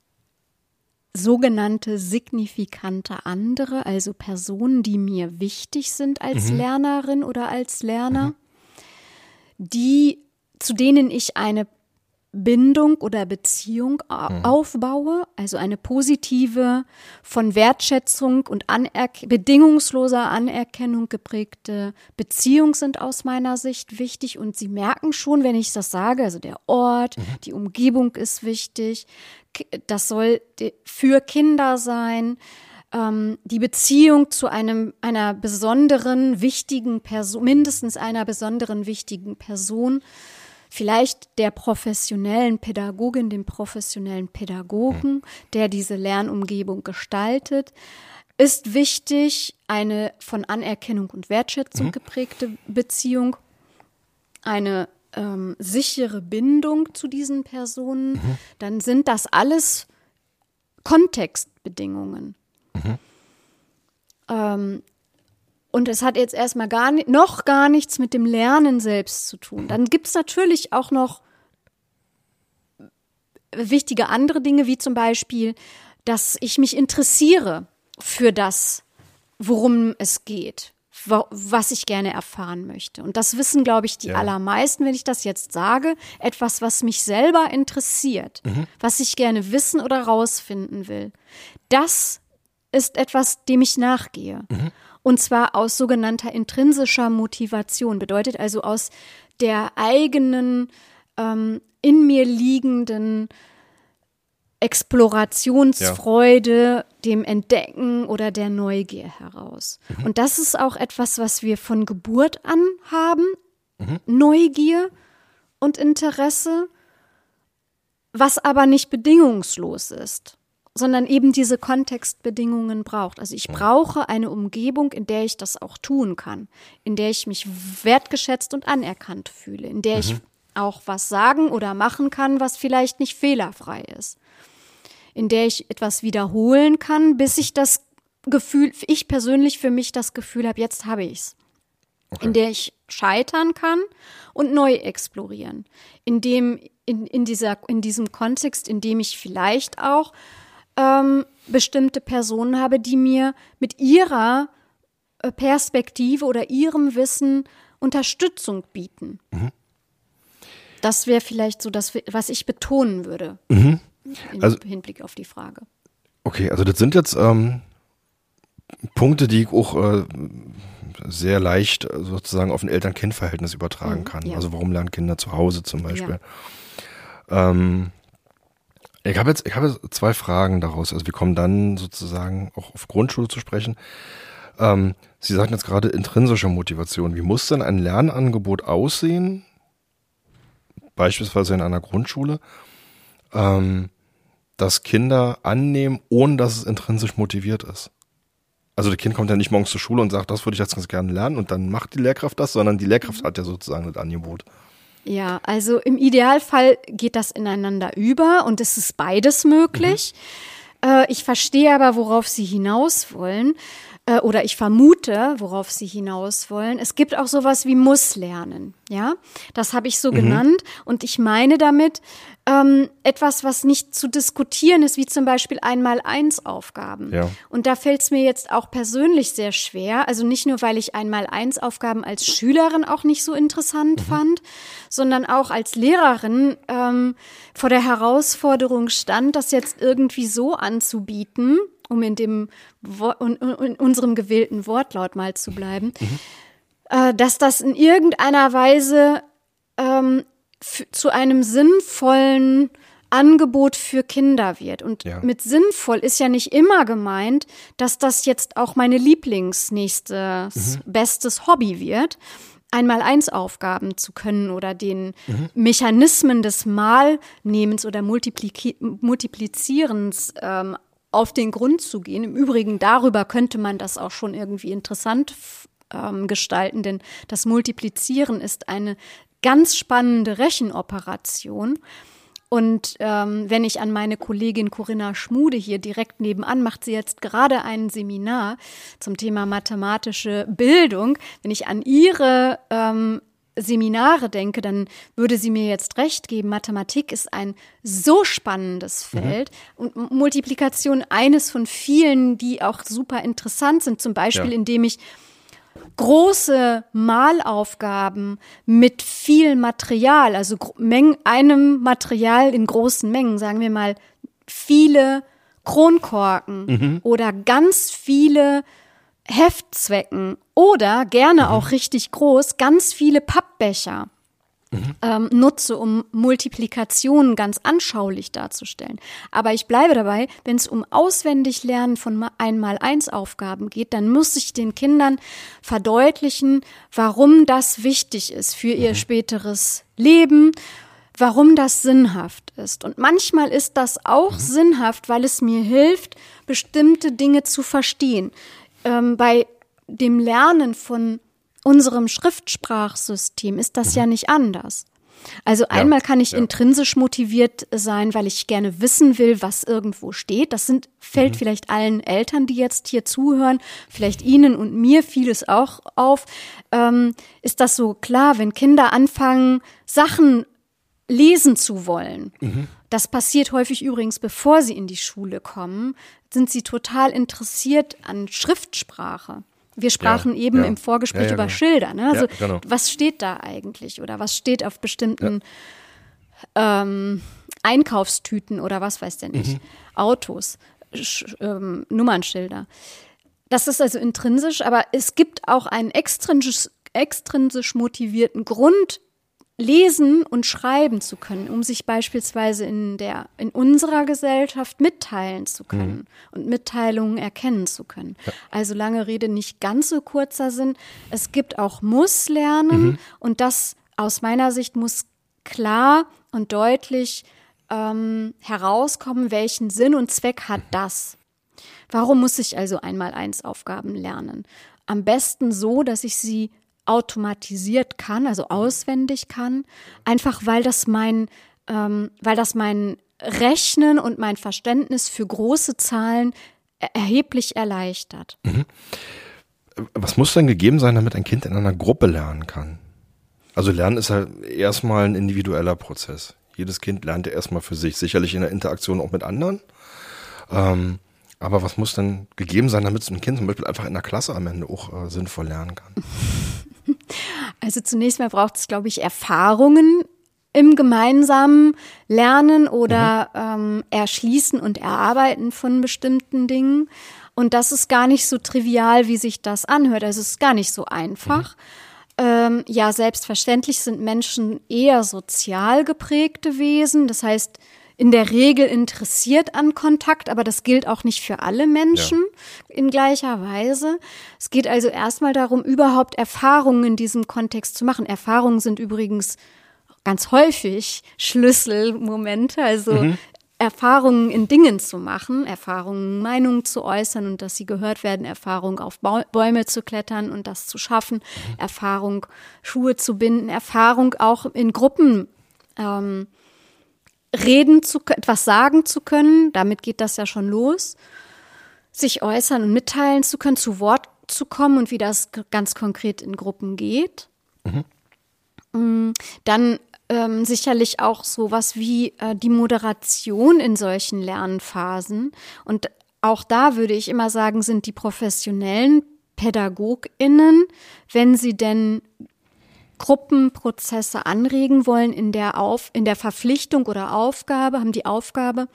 sogenannte signifikante andere, also Personen, die mir wichtig sind als mhm. Lernerin oder als Lerner, mhm. die, zu denen ich eine Bindung oder Beziehung mhm. aufbaue, also eine positive, von Wertschätzung und Anerk- bedingungsloser Anerkennung geprägte Beziehung sind aus meiner Sicht wichtig. Und Sie merken schon, wenn ich das sage, also der Ort, mhm. die Umgebung ist wichtig, das soll für Kinder sein, ähm, die Beziehung zu einem, einer besonderen, wichtigen Person, mindestens einer besonderen, wichtigen Person, vielleicht der professionellen Pädagogin, dem professionellen Pädagogen, der diese Lernumgebung gestaltet, ist wichtig, eine von Anerkennung und Wertschätzung mhm. geprägte Beziehung, eine ähm, sichere Bindung zu diesen Personen, mhm. dann sind das alles Kontextbedingungen. Mhm. Ähm, Und es hat jetzt erstmal gar nicht, noch gar nichts mit dem Lernen selbst zu tun. Dann gibt es natürlich auch noch wichtige andere Dinge, wie zum Beispiel, dass ich mich interessiere für das, worum es geht, was ich gerne erfahren möchte. Und das wissen, glaube ich, die ja. allermeisten, wenn ich das jetzt sage, etwas, was mich selber interessiert, mhm. was ich gerne wissen oder rausfinden will. Das ist etwas, dem ich nachgehe. Mhm. Und zwar aus sogenannter intrinsischer Motivation, bedeutet also aus der eigenen, ähm, in mir liegenden Explorationsfreude, ja. dem Entdecken oder der Neugier heraus. Mhm. Und das ist auch etwas, was wir von Geburt an haben, mhm. Neugier und Interesse, was aber nicht bedingungslos ist, sondern eben diese Kontextbedingungen braucht. Also ich brauche eine Umgebung, in der ich das auch tun kann, in der ich mich wertgeschätzt und anerkannt fühle, in der mhm. ich auch was sagen oder machen kann, was vielleicht nicht fehlerfrei ist, in der ich etwas wiederholen kann, bis ich das Gefühl, ich persönlich für mich das Gefühl habe, jetzt habe ich es. Okay. In der ich scheitern kann und neu explorieren, in dem, in, in dieser, in diesem Kontext, in dem ich vielleicht auch Ähm, bestimmte Personen habe, die mir mit ihrer äh, Perspektive oder ihrem Wissen Unterstützung bieten. Mhm. Das wäre vielleicht so das, was ich betonen würde, mhm. im also, Hinblick auf die Frage. Okay, also das sind jetzt ähm, Punkte, die ich auch äh, sehr leicht sozusagen auf ein Eltern-Kind-Verhältnis übertragen mhm, kann. Ja. Also warum lernen Kinder zu Hause zum Beispiel? Ja. Ähm, Ich habe jetzt, ich habe zwei Fragen daraus. Also wir kommen dann sozusagen auch auf Grundschule zu sprechen. Ähm, Sie sagten jetzt gerade intrinsische Motivation. Wie muss denn ein Lernangebot aussehen, beispielsweise in einer Grundschule, ähm, dass Kinder annehmen, ohne dass es intrinsisch motiviert ist? Also das Kind kommt ja nicht morgens zur Schule und sagt, das würde ich jetzt ganz gerne lernen und dann macht die Lehrkraft das, sondern die Lehrkraft hat ja sozusagen das Angebot. Ja, also im Idealfall geht das ineinander über und es ist beides möglich. Mhm. Äh, ich verstehe aber, worauf Sie hinaus wollen äh, oder ich vermute, worauf Sie hinaus wollen. Es gibt auch sowas wie Muss lernen, ja, das habe ich so mhm. genannt und ich meine damit, ähm, etwas, was nicht zu diskutieren ist, wie zum Beispiel Einmal-Eins-Aufgaben. Ja. Und da fällt es mir jetzt auch persönlich sehr schwer, also nicht nur, weil ich Einmal-Eins-Aufgaben als Schülerin auch nicht so interessant mhm. fand, sondern auch als Lehrerin ähm, vor der Herausforderung stand, das jetzt irgendwie so anzubieten, um in dem in, in unserem gewählten Wortlaut mal zu bleiben, mhm. äh, dass das in irgendeiner Weise ähm, f- zu einem sinnvollen Angebot für Kinder wird. Und ja. mit sinnvoll ist ja nicht immer gemeint, dass das jetzt auch meine Lieblingsnächstes mhm. bestes Hobby wird, Einmal-Eins-Aufgaben zu können oder den mhm. Mechanismen des Malnehmens oder Multipli- Multiplizierens ähm, auf den Grund zu gehen. Im Übrigen, darüber könnte man das auch schon irgendwie interessant ähm, gestalten, denn das Multiplizieren ist eine ganz spannende Rechenoperation. Und ähm, wenn ich an meine Kollegin Corinna Schmude hier direkt nebenan, macht sie jetzt gerade ein Seminar zum Thema mathematische Bildung. Wenn ich an ihre ähm, Seminare denke, dann würde sie mir jetzt recht geben. Mathematik ist ein so spannendes Feld mhm. und Multiplikation eines von vielen, die auch super interessant sind. Zum Beispiel, ja. indem ich große Malaufgaben mit viel Material, also Mengen, einem Material in großen Mengen, sagen wir mal viele Kronkorken mhm. oder ganz viele Heftzwecken oder gerne mhm. auch richtig groß, ganz viele Pappbecher mhm. ähm, nutze, um Multiplikationen ganz anschaulich darzustellen. Aber ich bleibe dabei, wenn es um Auswendiglernen von Einmal-Eins-Aufgaben geht, dann muss ich den Kindern verdeutlichen, warum das wichtig ist für ihr mhm. späteres Leben, warum das sinnhaft ist. Und manchmal ist das auch mhm. sinnhaft, weil es mir hilft, bestimmte Dinge zu verstehen. Ähm, bei dem Lernen von unserem Schriftsprachsystem ist das mhm. ja nicht anders. Also ja, einmal kann ich ja. intrinsisch motiviert sein, weil ich gerne wissen will, was irgendwo steht. Das sind, fällt mhm. vielleicht allen Eltern, die jetzt hier zuhören, vielleicht Ihnen und mir fiel es auch auf. Ähm, ist das so klar, wenn Kinder anfangen, Sachen lesen zu wollen? Mhm. Das passiert häufig übrigens, bevor sie in die Schule kommen, sind sie total interessiert an Schriftsprache. Wir sprachen ja, eben ja. im Vorgespräch ja, ja, über genau. Schilder. Ne? Also ja, genau. was steht da eigentlich oder was steht auf bestimmten ja. ähm, Einkaufstüten oder was weiß denn ich, mhm. Autos, Sch- ähm, Nummernschilder. Das ist also intrinsisch, aber es gibt auch einen extrinsisch, extrinsisch motivierten Grund, lesen und schreiben zu können, um sich beispielsweise in der in unserer Gesellschaft mitteilen zu können mhm. und Mitteilungen erkennen zu können. Ja. Also lange Rede, nicht ganz so kurzer Sinn. Es gibt auch Muss-Lernen mhm. und das aus meiner Sicht muss klar und deutlich ähm, herauskommen, welchen Sinn und Zweck hat das. Warum muss ich also Einmal-Eins-Aufgaben lernen? Am besten so, dass ich sie automatisiert kann, also auswendig kann, einfach weil das mein, ähm, weil das mein Rechnen und mein Verständnis für große Zahlen erheblich erleichtert. Mhm. Was muss denn gegeben sein, damit ein Kind in einer Gruppe lernen kann? Also Lernen ist halt erstmal ein individueller Prozess. Jedes Kind lernt ja erstmal für sich, sicherlich in der Interaktion auch mit anderen. Ähm, aber was muss denn gegeben sein, damit so ein Kind zum Beispiel einfach in der Klasse am Ende auch äh, sinnvoll lernen kann? Also zunächst mal braucht es, glaube ich, Erfahrungen im gemeinsamen Lernen oder mhm. ähm, Erschließen und Erarbeiten von bestimmten Dingen. Und das ist gar nicht so trivial, wie sich das anhört. Also es ist gar nicht so einfach. Mhm. Ähm, ja, selbstverständlich sind Menschen eher sozial geprägte Wesen. Das heißt, in der Regel interessiert an Kontakt, aber das gilt auch nicht für alle Menschen ja. in gleicher Weise. Es geht also erstmal darum, überhaupt Erfahrungen in diesem Kontext zu machen. Erfahrungen sind übrigens ganz häufig Schlüsselmomente, also mhm. Erfahrungen in Dingen zu machen, Erfahrungen, Meinungen zu äußern und dass sie gehört werden, Erfahrung auf Bäume zu klettern und das zu schaffen, mhm. Erfahrung, Schuhe zu binden, Erfahrung auch in Gruppen ähm, reden zu etwas sagen zu können, damit geht das ja schon los, sich äußern und mitteilen zu können, zu Wort zu kommen und wie das ganz konkret in Gruppen geht. Mhm. Dann ähm, sicherlich auch sowas wie äh, die Moderation in solchen Lernphasen. Und auch da würde ich immer sagen, sind die professionellen PädagogInnen, wenn sie denn Gruppenprozesse anregen wollen in der, Auf, in der Verpflichtung oder Aufgabe, haben die Aufgabe,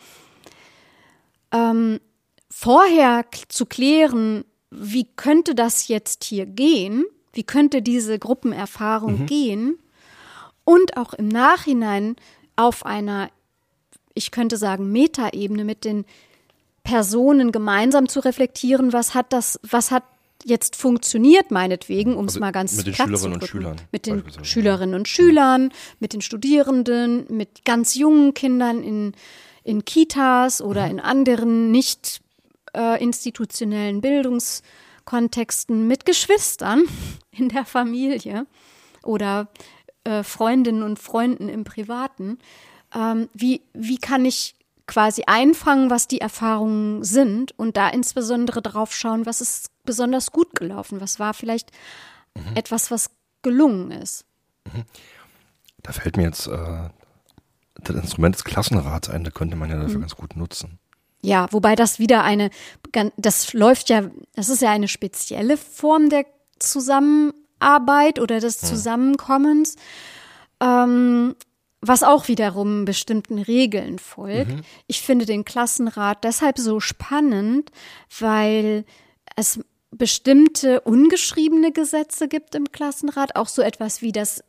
ähm, vorher k- zu klären, wie könnte das jetzt hier gehen, wie könnte diese Gruppenerfahrung mhm. gehen und auch im Nachhinein auf einer, ich könnte sagen, Metaebene mit den Personen gemeinsam zu reflektieren, was hat das, was hat jetzt funktioniert, meinetwegen, um es also mal ganz mit den platt Schülerinnen zu und Schülern. Mit den Schülerinnen und Schülern, mit den Studierenden, mit ganz jungen Kindern in, in Kitas oder in anderen nicht äh, institutionellen Bildungskontexten, mit Geschwistern in der Familie oder äh, Freundinnen und Freunden im Privaten. Ähm, wie, wie kann ich quasi einfangen, was die Erfahrungen sind und da insbesondere darauf schauen, was ist besonders gut gelaufen, was war vielleicht mhm. etwas, was gelungen ist. Mhm. Da fällt mir jetzt äh, das Instrument des Klassenrats ein, da könnte man ja dafür mhm. ganz gut nutzen. Ja, wobei das wieder eine, das läuft ja, das ist ja eine spezielle Form der Zusammenarbeit oder des Zusammenkommens. Mhm. Ähm, was auch wiederum bestimmten Regeln folgt. Mhm. Ich finde den Klassenrat deshalb so spannend, weil es bestimmte ungeschriebene Gesetze gibt im Klassenrat, auch so etwas wie das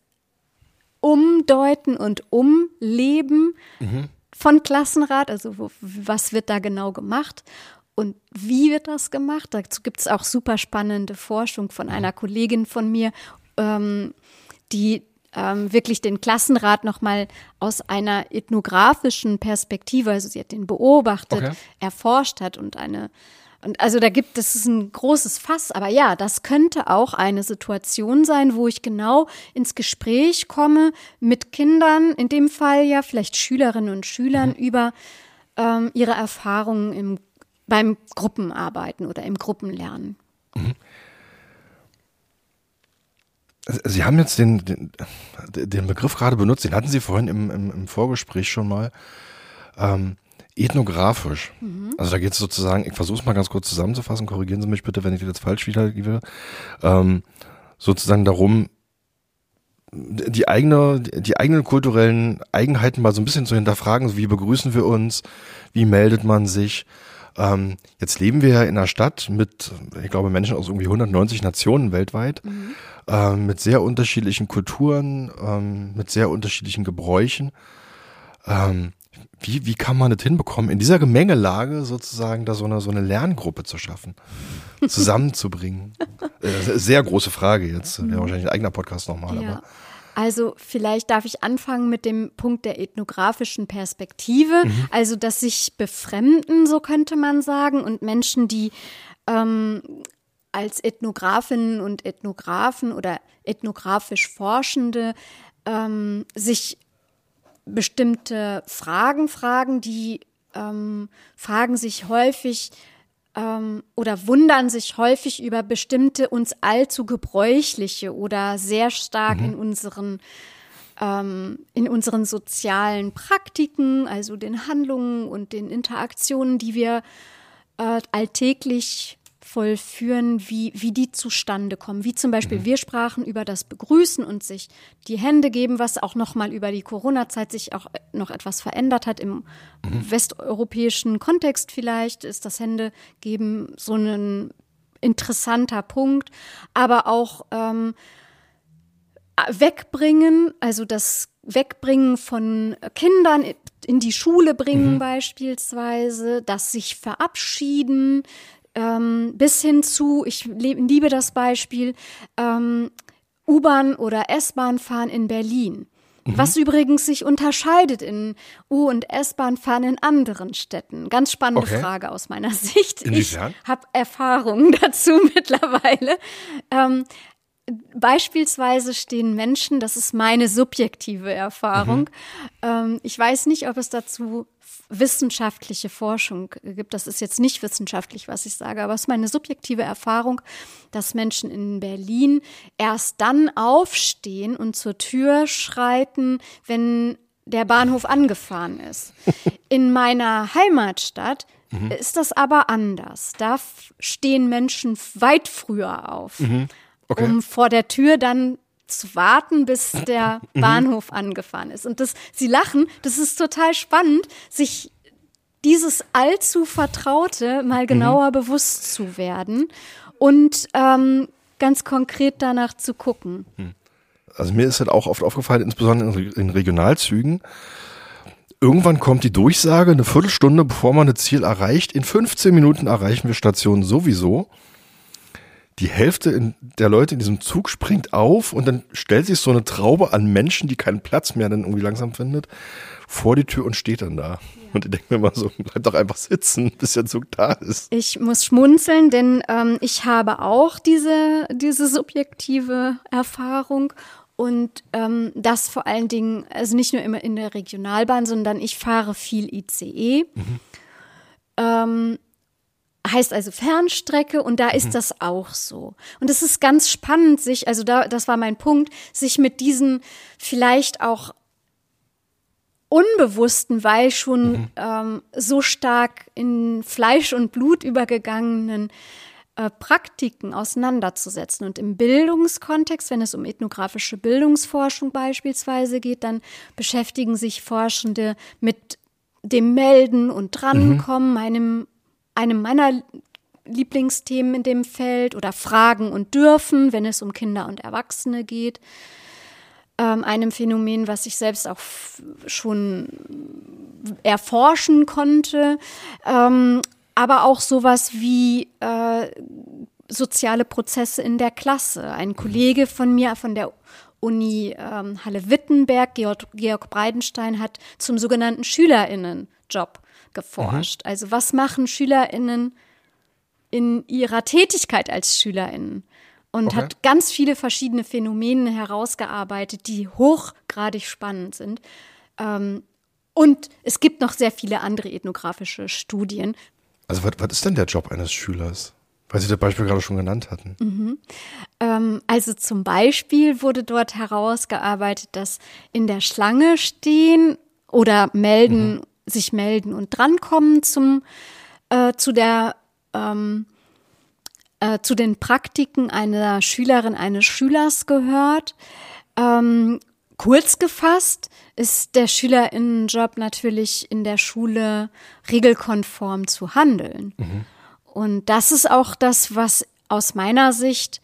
Umdeuten und Umleben mhm. von Klassenrat, also wo, was wird da genau gemacht und wie wird das gemacht? Dazu gibt es auch super spannende Forschung von mhm. einer Kollegin von mir, ähm, die Ähm, wirklich den Klassenrat nochmal aus einer ethnografischen Perspektive, also sie hat den beobachtet, okay. erforscht hat und eine, und also da gibt es, das ist ein großes Fass, aber ja, das könnte auch eine Situation sein, wo ich genau ins Gespräch komme mit Kindern, in dem Fall ja vielleicht Schülerinnen und Schülern mhm. über ähm, ihre Erfahrungen im, beim Gruppenarbeiten oder im Gruppenlernen. Mhm. Sie haben jetzt den, den, den Begriff gerade benutzt, den hatten Sie vorhin im, im, im Vorgespräch schon mal, ähm, ethnografisch. Mhm. Also da geht es sozusagen, ich versuche es mal ganz kurz zusammenzufassen, korrigieren Sie mich bitte, wenn ich das jetzt falsch wiedergebe, ähm, sozusagen darum, die eigene, die eigenen kulturellen Eigenheiten mal so ein bisschen zu hinterfragen, so wie begrüßen wir uns, wie meldet man sich. Ähm, jetzt leben wir ja in einer Stadt mit, ich glaube, Menschen aus irgendwie hundertneunzig Nationen weltweit, mhm. ähm, mit sehr unterschiedlichen Kulturen, ähm, mit sehr unterschiedlichen Gebräuchen. Ähm, wie, wie kann man das hinbekommen, in dieser Gemengelage sozusagen da so eine, so eine Lerngruppe zu schaffen, zusammenzubringen? äh, sehr große Frage jetzt, wäre wahrscheinlich ein eigener Podcast nochmal, ja. aber. Also vielleicht darf ich anfangen mit dem Punkt der ethnografischen Perspektive, mhm. also dass sich befremden, so könnte man sagen, und Menschen, die ähm, als Ethnografinnen und Ethnografen oder ethnografisch Forschende ähm, sich bestimmte Fragen fragen, die ähm, fragen sich häufig ähm, oder wundern sich häufig über bestimmte uns allzu gebräuchliche oder sehr stark mhm. in unseren ähm, in unseren sozialen Praktiken, also den Handlungen und den Interaktionen, die wir äh, alltäglich vollführen, wie, wie die zustande kommen. Wie zum Beispiel, mhm. wir sprachen über das Begrüßen und sich die Hände geben, was auch nochmal über die Corona-Zeit sich auch noch etwas verändert hat. Im mhm. westeuropäischen Kontext vielleicht ist das Händegeben so ein interessanter Punkt. Aber auch ähm, wegbringen, also das Wegbringen von Kindern in die Schule bringen mhm. beispielsweise, das sich verabschieden, Ähm, bis hin zu, ich liebe das Beispiel, ähm, U-Bahn oder S-Bahn fahren in Berlin. Mhm. Was übrigens sich unterscheidet in U- und S-Bahn fahren in anderen Städten. Ganz spannende okay. Frage aus meiner Sicht. Inwiefern? Ich habe Erfahrungen dazu mittlerweile. Ähm, beispielsweise stehen Menschen, das ist meine subjektive Erfahrung. Mhm. Ähm, ich weiß nicht, ob es dazu wissenschaftliche Forschung gibt. Das ist jetzt nicht wissenschaftlich, was ich sage, aber es ist meine subjektive Erfahrung, dass Menschen in Berlin erst dann aufstehen und zur Tür schreiten, wenn der Bahnhof angefahren ist. In meiner Heimatstadt mhm. ist das aber anders. Da f- stehen Menschen weit früher auf, mhm. okay. um vor der Tür dann zu warten, bis der mhm. Bahnhof angefahren ist. Und das, sie lachen, das ist total spannend, sich dieses allzu Vertraute mal genauer mhm. bewusst zu werden und ähm, ganz konkret danach zu gucken. Also mir ist halt auch oft aufgefallen, insbesondere in Regionalzügen, irgendwann kommt die Durchsage, eine Viertelstunde bevor man das Ziel erreicht, in fünfzehn Minuten erreichen wir Station sowieso. Die Hälfte in, der Leute in diesem Zug springt auf und dann stellt sich so eine Traube an Menschen, die keinen Platz mehr dann irgendwie langsam findet, vor die Tür und steht dann da. Ja. Und ich denke mir immer so, bleib doch einfach sitzen, bis der Zug da ist. Ich muss schmunzeln, denn ähm, ich habe auch diese, diese subjektive Erfahrung. Und ähm, das vor allen Dingen, also nicht nur immer in der Regionalbahn, sondern ich fahre viel I C E. Mhm. Ähm, heißt also Fernstrecke und da ist mhm. das auch so. Und es ist ganz spannend, sich, also da, das war mein Punkt, sich mit diesen vielleicht auch unbewussten, weil schon mhm. ähm, so stark in Fleisch und Blut übergegangenen äh, Praktiken auseinanderzusetzen. Und im Bildungskontext, wenn es um ethnografische Bildungsforschung beispielsweise geht, dann beschäftigen sich Forschende mit dem Melden und Drankommen, mhm. meinem einem meiner Lieblingsthemen in dem Feld, oder Fragen und Dürfen, wenn es um Kinder und Erwachsene geht. Ähm, einem Phänomen, was ich selbst auch f- schon erforschen konnte. Ähm, aber auch sowas wie äh, soziale Prozesse in der Klasse. Ein Kollege von mir von der Uni ähm, Halle-Wittenberg, Georg, Georg Breidenstein, hat zum sogenannten SchülerInnen-Job geforscht. Mhm. Also was machen SchülerInnen in ihrer Tätigkeit als SchülerInnen? Und okay. hat ganz viele verschiedene Phänomene herausgearbeitet, die hochgradig spannend sind. Ähm, und es gibt noch sehr viele andere ethnografische Studien. Also was, was ist denn der Job eines Schülers? Weil Sie das Beispiel gerade schon genannt hatten. Mhm. Ähm, also zum Beispiel wurde dort herausgearbeitet, dass in der Schlange stehen oder melden, mhm. sich melden und drankommen zum, äh, zu der, ähm, äh, zu den Praktiken einer Schülerin, eines Schülers gehört. Ähm, kurz gefasst ist der SchülerInnenjob natürlich in der Schule regelkonform zu handeln. Mhm. Und das ist auch das, was aus meiner Sicht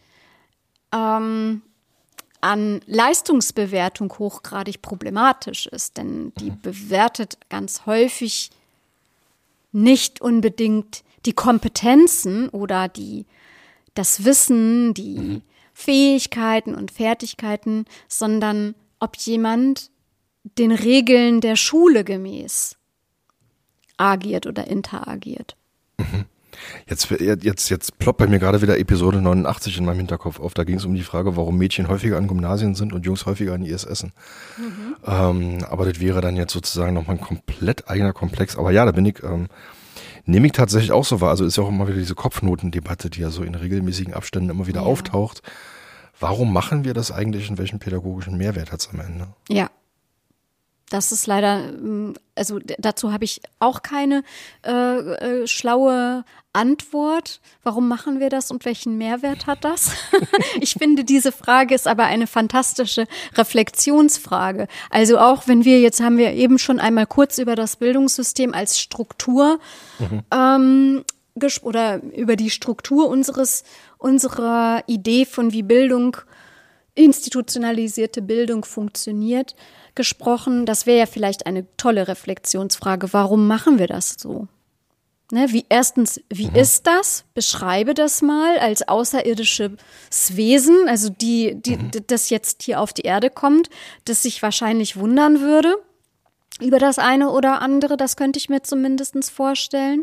ähm, an Leistungsbewertung hochgradig problematisch ist. Denn die bewertet ganz häufig nicht unbedingt die Kompetenzen oder die, das Wissen, die mhm. Fähigkeiten und Fertigkeiten, sondern ob jemand den Regeln der Schule gemäß agiert oder interagiert. Mhm. Jetzt, jetzt, jetzt ploppt bei mir gerade wieder Episode neunundachtzig in meinem Hinterkopf auf. Da ging es um die Frage, warum Mädchen häufiger an Gymnasien sind und Jungs häufiger an I S Essen. Mhm. Ähm, aber das wäre dann jetzt sozusagen nochmal ein komplett eigener Komplex. Aber ja, da bin ich, ähm, nehme ich tatsächlich auch so wahr. Also ist ja auch immer wieder diese Kopfnotendebatte, die ja so in regelmäßigen Abständen immer wieder ja. auftaucht. Warum machen wir das eigentlich und welchen pädagogischen Mehrwert hat es am Ende? Ja. Das ist leider, also dazu habe ich auch keine äh, äh, schlaue Antwort. Warum machen wir das und welchen Mehrwert hat das? Ich finde, diese Frage ist aber eine fantastische Reflexionsfrage. Also auch wenn wir, jetzt haben wir eben schon einmal kurz über das Bildungssystem als Struktur mhm. ähm, ges- oder über die Struktur unseres unserer Idee von wie Bildung, institutionalisierte Bildung funktioniert, gesprochen. Das wäre ja vielleicht eine tolle Reflexionsfrage. Warum machen wir das so? Ne, wie, erstens, wie mhm. ist das? Beschreibe das mal als außerirdisches Wesen, also die, die, mhm. das jetzt hier auf die Erde kommt, das sich wahrscheinlich wundern würde über das eine oder andere. Das könnte ich mir zumindest vorstellen.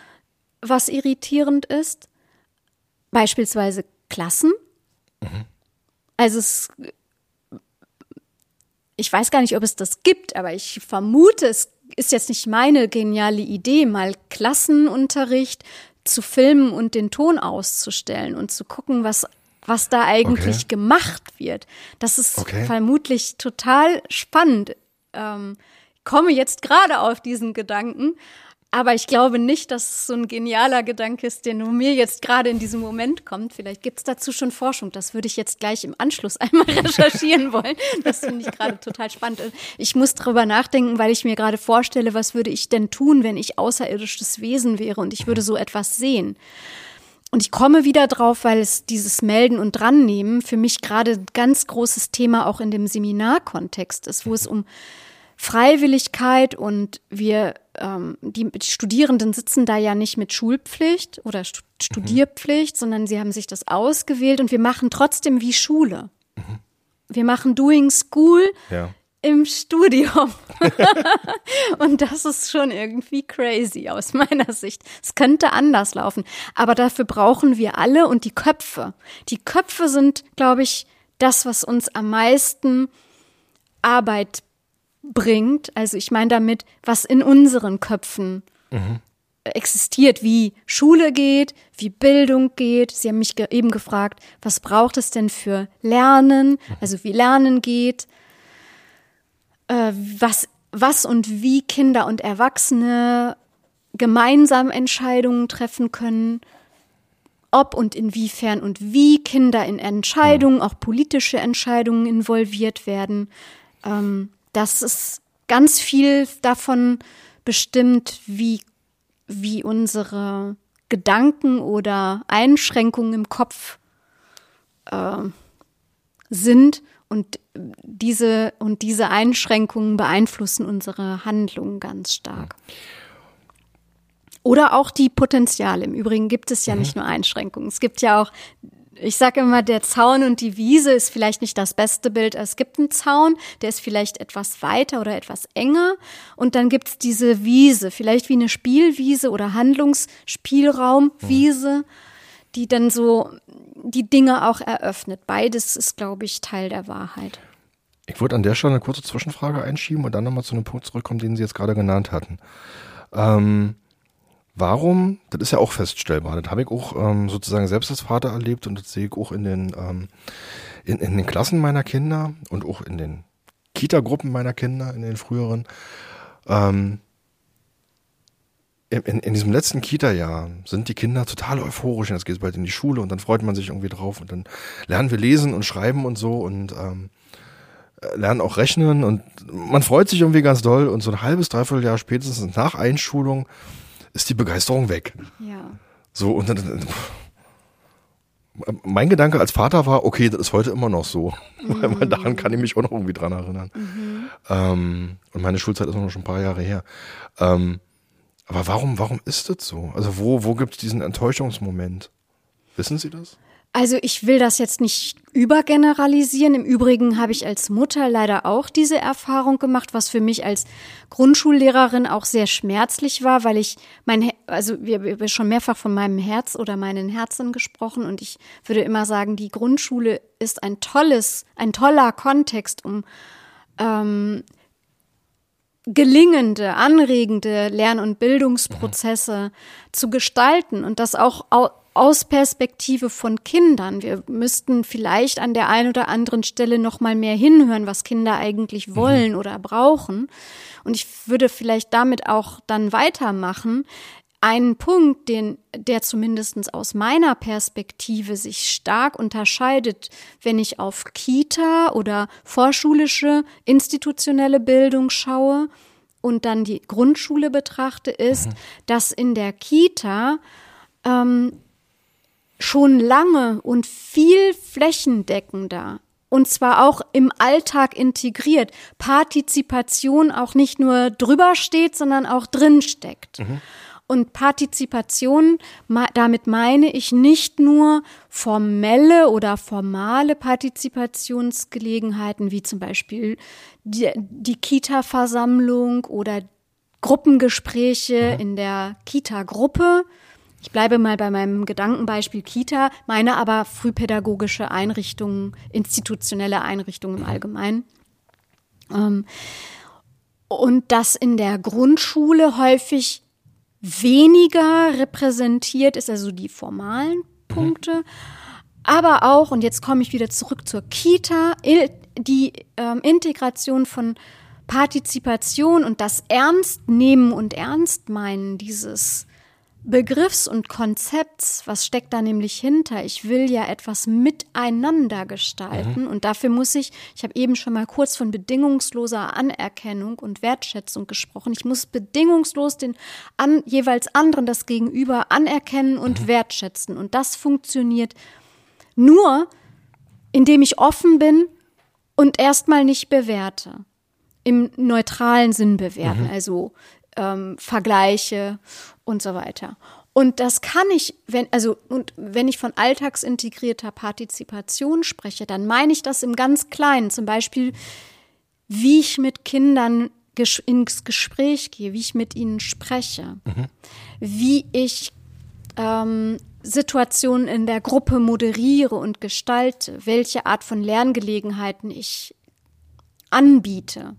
Was irritierend ist, beispielsweise Klassen. Mhm. Also es, ich weiß gar nicht, ob es das gibt, aber ich vermute, es ist jetzt nicht meine geniale Idee, mal Klassenunterricht zu filmen und den Ton auszustellen und zu gucken, was, was da eigentlich okay. gemacht wird. Das ist okay. vermutlich total spannend. Ähm, ich komme jetzt gerade auf diesen Gedanken, aber ich glaube nicht, dass es so ein genialer Gedanke ist, der nur mir jetzt gerade in diesem Moment kommt. Vielleicht gibt es dazu schon Forschung. Das würde ich jetzt gleich im Anschluss einmal recherchieren wollen. Das finde ich gerade total spannend. Ich muss drüber nachdenken, weil ich mir gerade vorstelle, was würde ich denn tun, wenn ich außerirdisches Wesen wäre und ich würde so etwas sehen. Und ich komme wieder drauf, weil es dieses Melden und Drannehmen für mich gerade ein ganz großes Thema auch in dem Seminarkontext ist, wo es um Freiwilligkeit und wir, ähm, die Studierenden sitzen da ja nicht mit Schulpflicht oder St- Studierpflicht, mhm. sondern sie haben sich das ausgewählt und wir machen trotzdem wie Schule. Mhm. Wir machen Doing School ja. im Studium. Und das ist schon irgendwie crazy aus meiner Sicht. Es könnte anders laufen, aber dafür brauchen wir alle und die Köpfe. Die Köpfe sind, glaube ich, das, was uns am meisten Arbeit bringt, also ich meine damit, was in unseren Köpfen mhm. existiert, wie Schule geht, wie Bildung geht. Sie haben mich ge- eben gefragt, was braucht es denn für Lernen, mhm. also wie Lernen geht, äh, was, was und wie Kinder und Erwachsene gemeinsam Entscheidungen treffen können, ob und inwiefern und wie Kinder in Entscheidungen, mhm. auch politische Entscheidungen involviert werden. Ähm, Das ist ganz viel davon bestimmt, wie, wie unsere Gedanken oder Einschränkungen im Kopf äh, sind. Und diese, und diese Einschränkungen beeinflussen unsere Handlungen ganz stark. Oder auch die Potenziale. Im Übrigen gibt es ja mhm. nicht nur Einschränkungen. Es gibt ja auch, ich sage immer, der Zaun und die Wiese ist vielleicht nicht das beste Bild. Es gibt einen Zaun, der ist vielleicht etwas weiter oder etwas enger. Und dann gibt es diese Wiese, vielleicht wie eine Spielwiese oder Handlungsspielraumwiese, die dann so die Dinge auch eröffnet. Beides ist, glaube ich, Teil der Wahrheit. Ich würde an der Stelle eine kurze Zwischenfrage einschieben und dann nochmal zu einem Punkt zurückkommen, den Sie jetzt gerade genannt hatten. Ähm, Warum, das ist ja auch feststellbar, das habe ich auch ähm, sozusagen selbst als Vater erlebt und das sehe ich auch in den, ähm, in, in den Klassen meiner Kinder und auch in den Kita-Gruppen meiner Kinder, in den früheren. Ähm, in, in, in diesem letzten Kita-Jahr sind die Kinder total euphorisch und jetzt geht es bald in die Schule und dann freut man sich irgendwie drauf und dann lernen wir lesen und schreiben und so und ähm, lernen auch rechnen und man freut sich irgendwie ganz doll und so ein halbes, dreiviertel Jahr spätestens nach Einschulung ist die Begeisterung weg. Ja. So, und dann, mein Gedanke als Vater war, okay, das ist heute immer noch so. Mhm. Weil daran kann ich mich auch noch irgendwie dran erinnern. Mhm. Ähm, und meine Schulzeit ist noch schon ein paar Jahre her. Ähm, aber warum, warum ist das so? Also wo, wo gibt es diesen Enttäuschungsmoment? Wissen Sie das? Also ich will das jetzt nicht übergeneralisieren. Im Übrigen habe ich als Mutter leider auch diese Erfahrung gemacht, was für mich als Grundschullehrerin auch sehr schmerzlich war, weil ich mein, also wir, wir haben schon mehrfach von meinem Herz oder meinen Herzen gesprochen und ich würde immer sagen, die Grundschule ist ein tolles, ein toller Kontext, um ähm, gelingende, anregende Lern- und Bildungsprozesse mhm. zu gestalten und das auch aus Perspektive von Kindern. Wir müssten vielleicht an der einen oder anderen Stelle noch mal mehr hinhören, was Kinder eigentlich wollen mhm. oder brauchen. Und ich würde vielleicht damit auch dann weitermachen. Einen Punkt, den, der zumindest aus meiner Perspektive sich stark unterscheidet, wenn ich auf Kita oder vorschulische institutionelle Bildung schaue und dann die Grundschule betrachte, ist, mhm. dass in der Kita ähm, schon lange und viel flächendeckender und zwar auch im Alltag integriert, Partizipation auch nicht nur drüber steht, sondern auch drin steckt. Mhm. Und Partizipation, damit meine ich nicht nur formelle oder formale Partizipationsgelegenheiten, wie zum Beispiel die, die Kita-Versammlung oder Gruppengespräche mhm. in der Kita-Gruppe, Ich bleibe mal bei meinem Gedankenbeispiel Kita, meine aber frühpädagogische Einrichtungen, institutionelle Einrichtungen im Allgemeinen. Ähm, und dass in der Grundschule häufig weniger repräsentiert ist, also die formalen Punkte, aber auch, und jetzt komme ich wieder zurück zur Kita, die ähm, Integration von Partizipation und das Ernstnehmen und Ernstmeinen dieses Begriffs und Konzepts, was steckt da nämlich hinter? Ich will ja etwas miteinander gestalten, mhm. und dafür muss ich, ich habe eben schon mal kurz von bedingungsloser Anerkennung und Wertschätzung gesprochen, ich muss bedingungslos den an, jeweils anderen das Gegenüber anerkennen und mhm. wertschätzen, und das funktioniert nur, indem ich offen bin und erstmal nicht bewerte, im neutralen Sinn bewerten, mhm. also ähm, Vergleiche und so weiter. Und das kann ich, wenn, also, und wenn ich von alltagsintegrierter Partizipation spreche, dann meine ich das im ganz Kleinen, zum Beispiel, wie ich mit Kindern ges- ins Gespräch gehe, wie ich mit ihnen spreche, mhm. wie ich ähm, Situationen in der Gruppe moderiere und gestalte, welche Art von Lerngelegenheiten ich anbiete.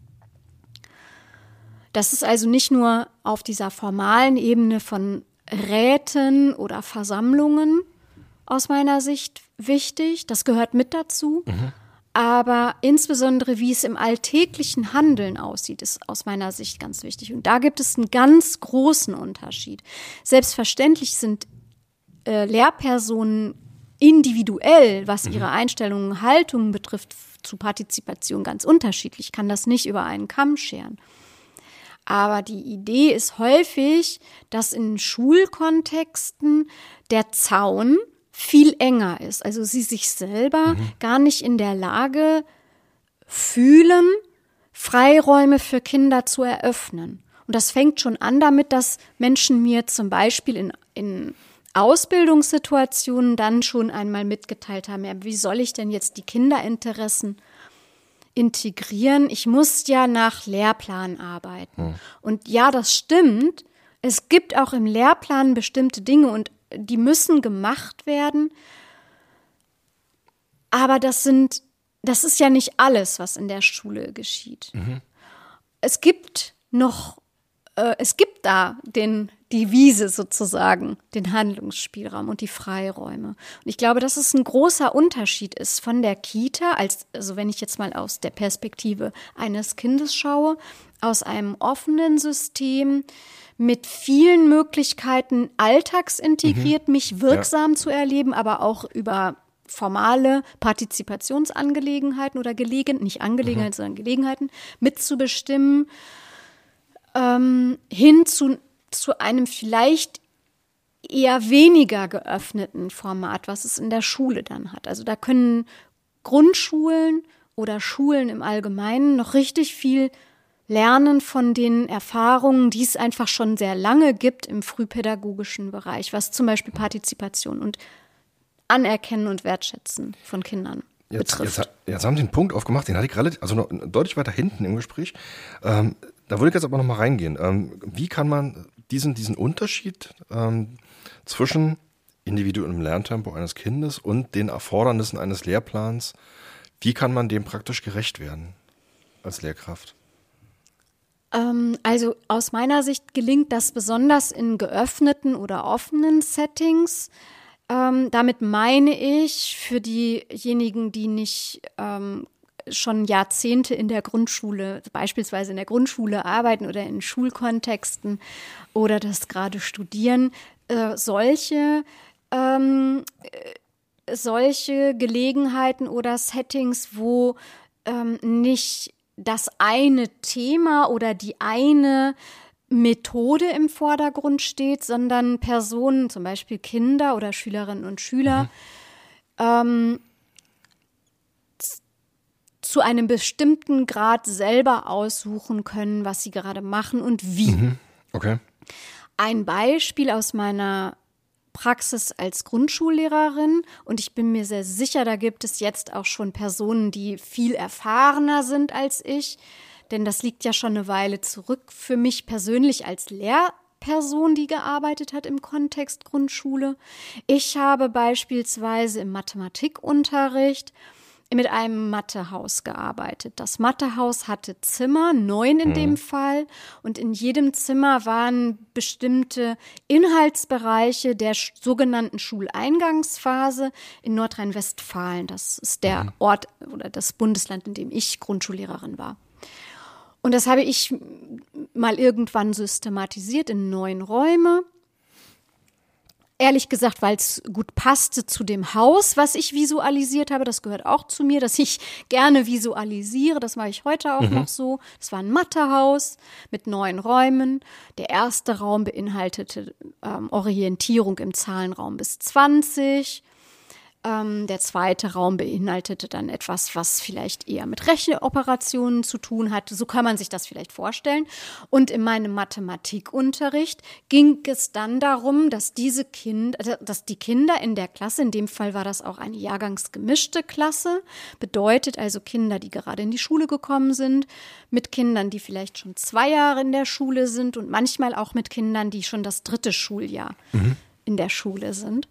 Das ist also nicht nur auf dieser formalen Ebene von Räten oder Versammlungen aus meiner Sicht wichtig, das gehört mit dazu, mhm. aber insbesondere wie es im alltäglichen Handeln aussieht, ist aus meiner Sicht ganz wichtig. Und da gibt es einen ganz großen Unterschied. Selbstverständlich sind äh, Lehrpersonen individuell, was ihre Einstellungen, Haltungen betrifft, zu Partizipation ganz unterschiedlich. Ich kann das nicht über einen Kamm scheren. Aber die Idee ist häufig, dass in Schulkontexten der Zaun viel enger ist. Also sie sich selber mhm. gar nicht in der Lage fühlen, Freiräume für Kinder zu eröffnen. Und das fängt schon an damit, dass Menschen mir zum Beispiel in, in Ausbildungssituationen dann schon einmal mitgeteilt haben, ja, wie soll ich denn jetzt die Kinderinteressen integrieren? Ich muss ja nach Lehrplan arbeiten. Hm. Und ja, das stimmt. Es gibt auch im Lehrplan bestimmte Dinge und die müssen gemacht werden. Aber das sind, das ist ja nicht alles, was in der Schule geschieht. Mhm. Es gibt noch, äh, es gibt da den, die Wiese sozusagen, den Handlungsspielraum und die Freiräume. Und ich glaube, dass es ein großer Unterschied ist von der Kita, als, also wenn ich jetzt mal aus der Perspektive eines Kindes schaue, aus einem offenen System mit vielen Möglichkeiten, alltagsintegriert, mhm. mich wirksam ja. zu erleben, aber auch über formale Partizipationsangelegenheiten oder Gelegen, nicht Angelegenheiten, mhm. sondern Gelegenheiten mitzubestimmen, ähm, hin zu zu einem vielleicht eher weniger geöffneten Format, was es in der Schule dann hat. Also da können Grundschulen oder Schulen im Allgemeinen noch richtig viel lernen von den Erfahrungen, die es einfach schon sehr lange gibt im frühpädagogischen Bereich, was zum Beispiel Partizipation und Anerkennen und Wertschätzen von Kindern jetzt, betrifft. Jetzt, jetzt haben Sie einen Punkt aufgemacht, den hatte ich relativ, also noch deutlich weiter hinten im Gespräch. Ähm, da würde ich jetzt aber noch mal reingehen. Ähm, wie kann man diesen, diesen Unterschied ähm, zwischen individuellem Lerntempo eines Kindes und den Erfordernissen eines Lehrplans, wie kann man dem praktisch gerecht werden als Lehrkraft? Ähm, also aus meiner Sicht gelingt das besonders in geöffneten oder offenen Settings. Ähm, damit meine ich für diejenigen, die nicht ähm, schon Jahrzehnte in der Grundschule, beispielsweise in der Grundschule arbeiten oder in Schulkontexten oder das gerade studieren, äh, solche, ähm, äh, solche Gelegenheiten oder Settings, wo ähm, nicht das eine Thema oder die eine Methode im Vordergrund steht, sondern Personen, zum Beispiel Kinder oder Schülerinnen und Schüler, mhm. ähm, zu einem bestimmten Grad selber aussuchen können, was sie gerade machen und wie. Mhm. Okay. Ein Beispiel aus meiner Praxis als Grundschullehrerin, und ich bin mir sehr sicher, da gibt es jetzt auch schon Personen, die viel erfahrener sind als ich, denn das liegt ja schon eine Weile zurück. Für mich persönlich als Person, die gearbeitet hat im Kontext Grundschule. Ich habe beispielsweise im Mathematikunterricht mit einem Mathehaus gearbeitet. Das Mathehaus hatte Zimmer, neun in mhm. dem Fall, und in jedem Zimmer waren bestimmte Inhaltsbereiche der sch- sogenannten Schuleingangsphase in Nordrhein-Westfalen. Das ist der mhm. Ort oder das Bundesland, in dem ich Grundschullehrerin war. Und das habe ich mal irgendwann systematisiert in neun Räume. Ehrlich gesagt, weil es gut passte zu dem Haus, was ich visualisiert habe. Das gehört auch zu mir, dass ich gerne visualisiere. Das mache ich heute auch mhm. noch so. Das war ein Mathehaus mit neun Räumen. Der erste Raum beinhaltete ähm, Orientierung im Zahlenraum bis zwanzig. Ähm, der zweite Raum beinhaltete dann etwas, was vielleicht eher mit Rechenoperationen zu tun hat. So kann man sich das vielleicht vorstellen. Und in meinem Mathematikunterricht ging es dann darum, dass diese Kinder, dass die Kinder in der Klasse, in dem Fall war das auch eine jahrgangsgemischte Klasse, bedeutet also Kinder, die gerade in die Schule gekommen sind, mit Kindern, die vielleicht schon zwei Jahre in der Schule sind und manchmal auch mit Kindern, die schon das dritte Schuljahr mhm. in der Schule sind.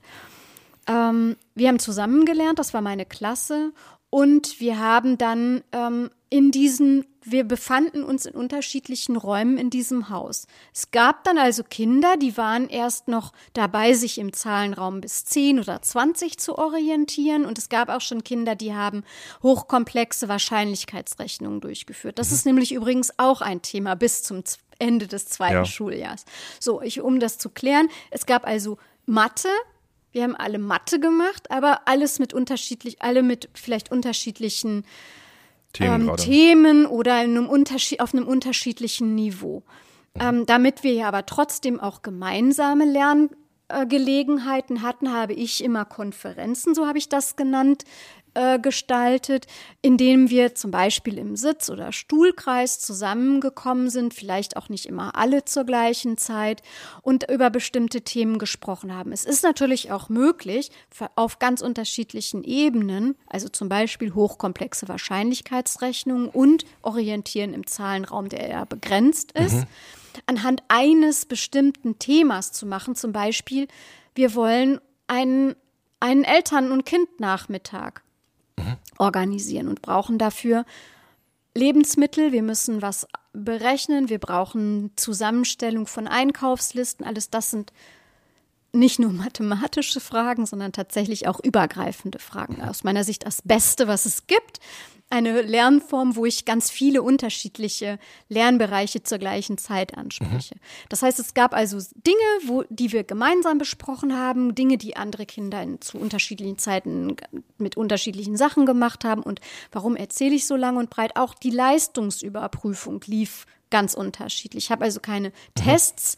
Ähm, wir haben zusammen gelernt, das war meine Klasse, und wir haben dann ähm, in diesen, wir befanden uns in unterschiedlichen Räumen in diesem Haus. Es gab dann also Kinder, die waren erst noch dabei, sich im Zahlenraum bis zehn oder zwanzig zu orientieren, und es gab auch schon Kinder, die haben hochkomplexe Wahrscheinlichkeitsrechnungen durchgeführt. Das mhm. ist nämlich übrigens auch ein Thema bis zum Ende des zweiten ja. Schuljahrs. So, ich, um das zu klären, es gab also Mathe. Wir haben alle Mathe gemacht, aber alles mit unterschiedlich, alle mit vielleicht unterschiedlichen Themen, ähm, Themen oder in einem Unterschied, auf einem unterschiedlichen Niveau. Mhm. Ähm, damit wir ja aber trotzdem auch gemeinsame Lerngelegenheiten hatten, habe ich immer Konferenzen, so habe ich das genannt, äh, gestaltet, indem wir zum Beispiel im Sitz- oder Stuhlkreis zusammengekommen sind, vielleicht auch nicht immer alle zur gleichen Zeit, und über bestimmte Themen gesprochen haben. Es ist natürlich auch möglich, auf ganz unterschiedlichen Ebenen, also zum Beispiel hochkomplexe Wahrscheinlichkeitsrechnungen und Orientieren im Zahlenraum, der eher begrenzt ist, mhm. anhand eines bestimmten Themas zu machen. Zum Beispiel, wir wollen einen, einen Eltern- und Kindnachmittag mhm. organisieren und brauchen dafür Lebensmittel. Wir müssen was berechnen. Wir brauchen Zusammenstellung von Einkaufslisten. Alles das sind nicht nur mathematische Fragen, sondern tatsächlich auch übergreifende Fragen. Aus meiner Sicht das Beste, was es gibt. Eine Lernform, wo ich ganz viele unterschiedliche Lernbereiche zur gleichen Zeit anspreche. Mhm. Das heißt, es gab also Dinge, wo, die wir gemeinsam besprochen haben, Dinge, die andere Kinder in, zu unterschiedlichen Zeiten mit unterschiedlichen Sachen gemacht haben. Und warum erzähle ich so lang und breit? Auch die Leistungsüberprüfung lief ganz unterschiedlich. Ich habe also keine mhm. Tests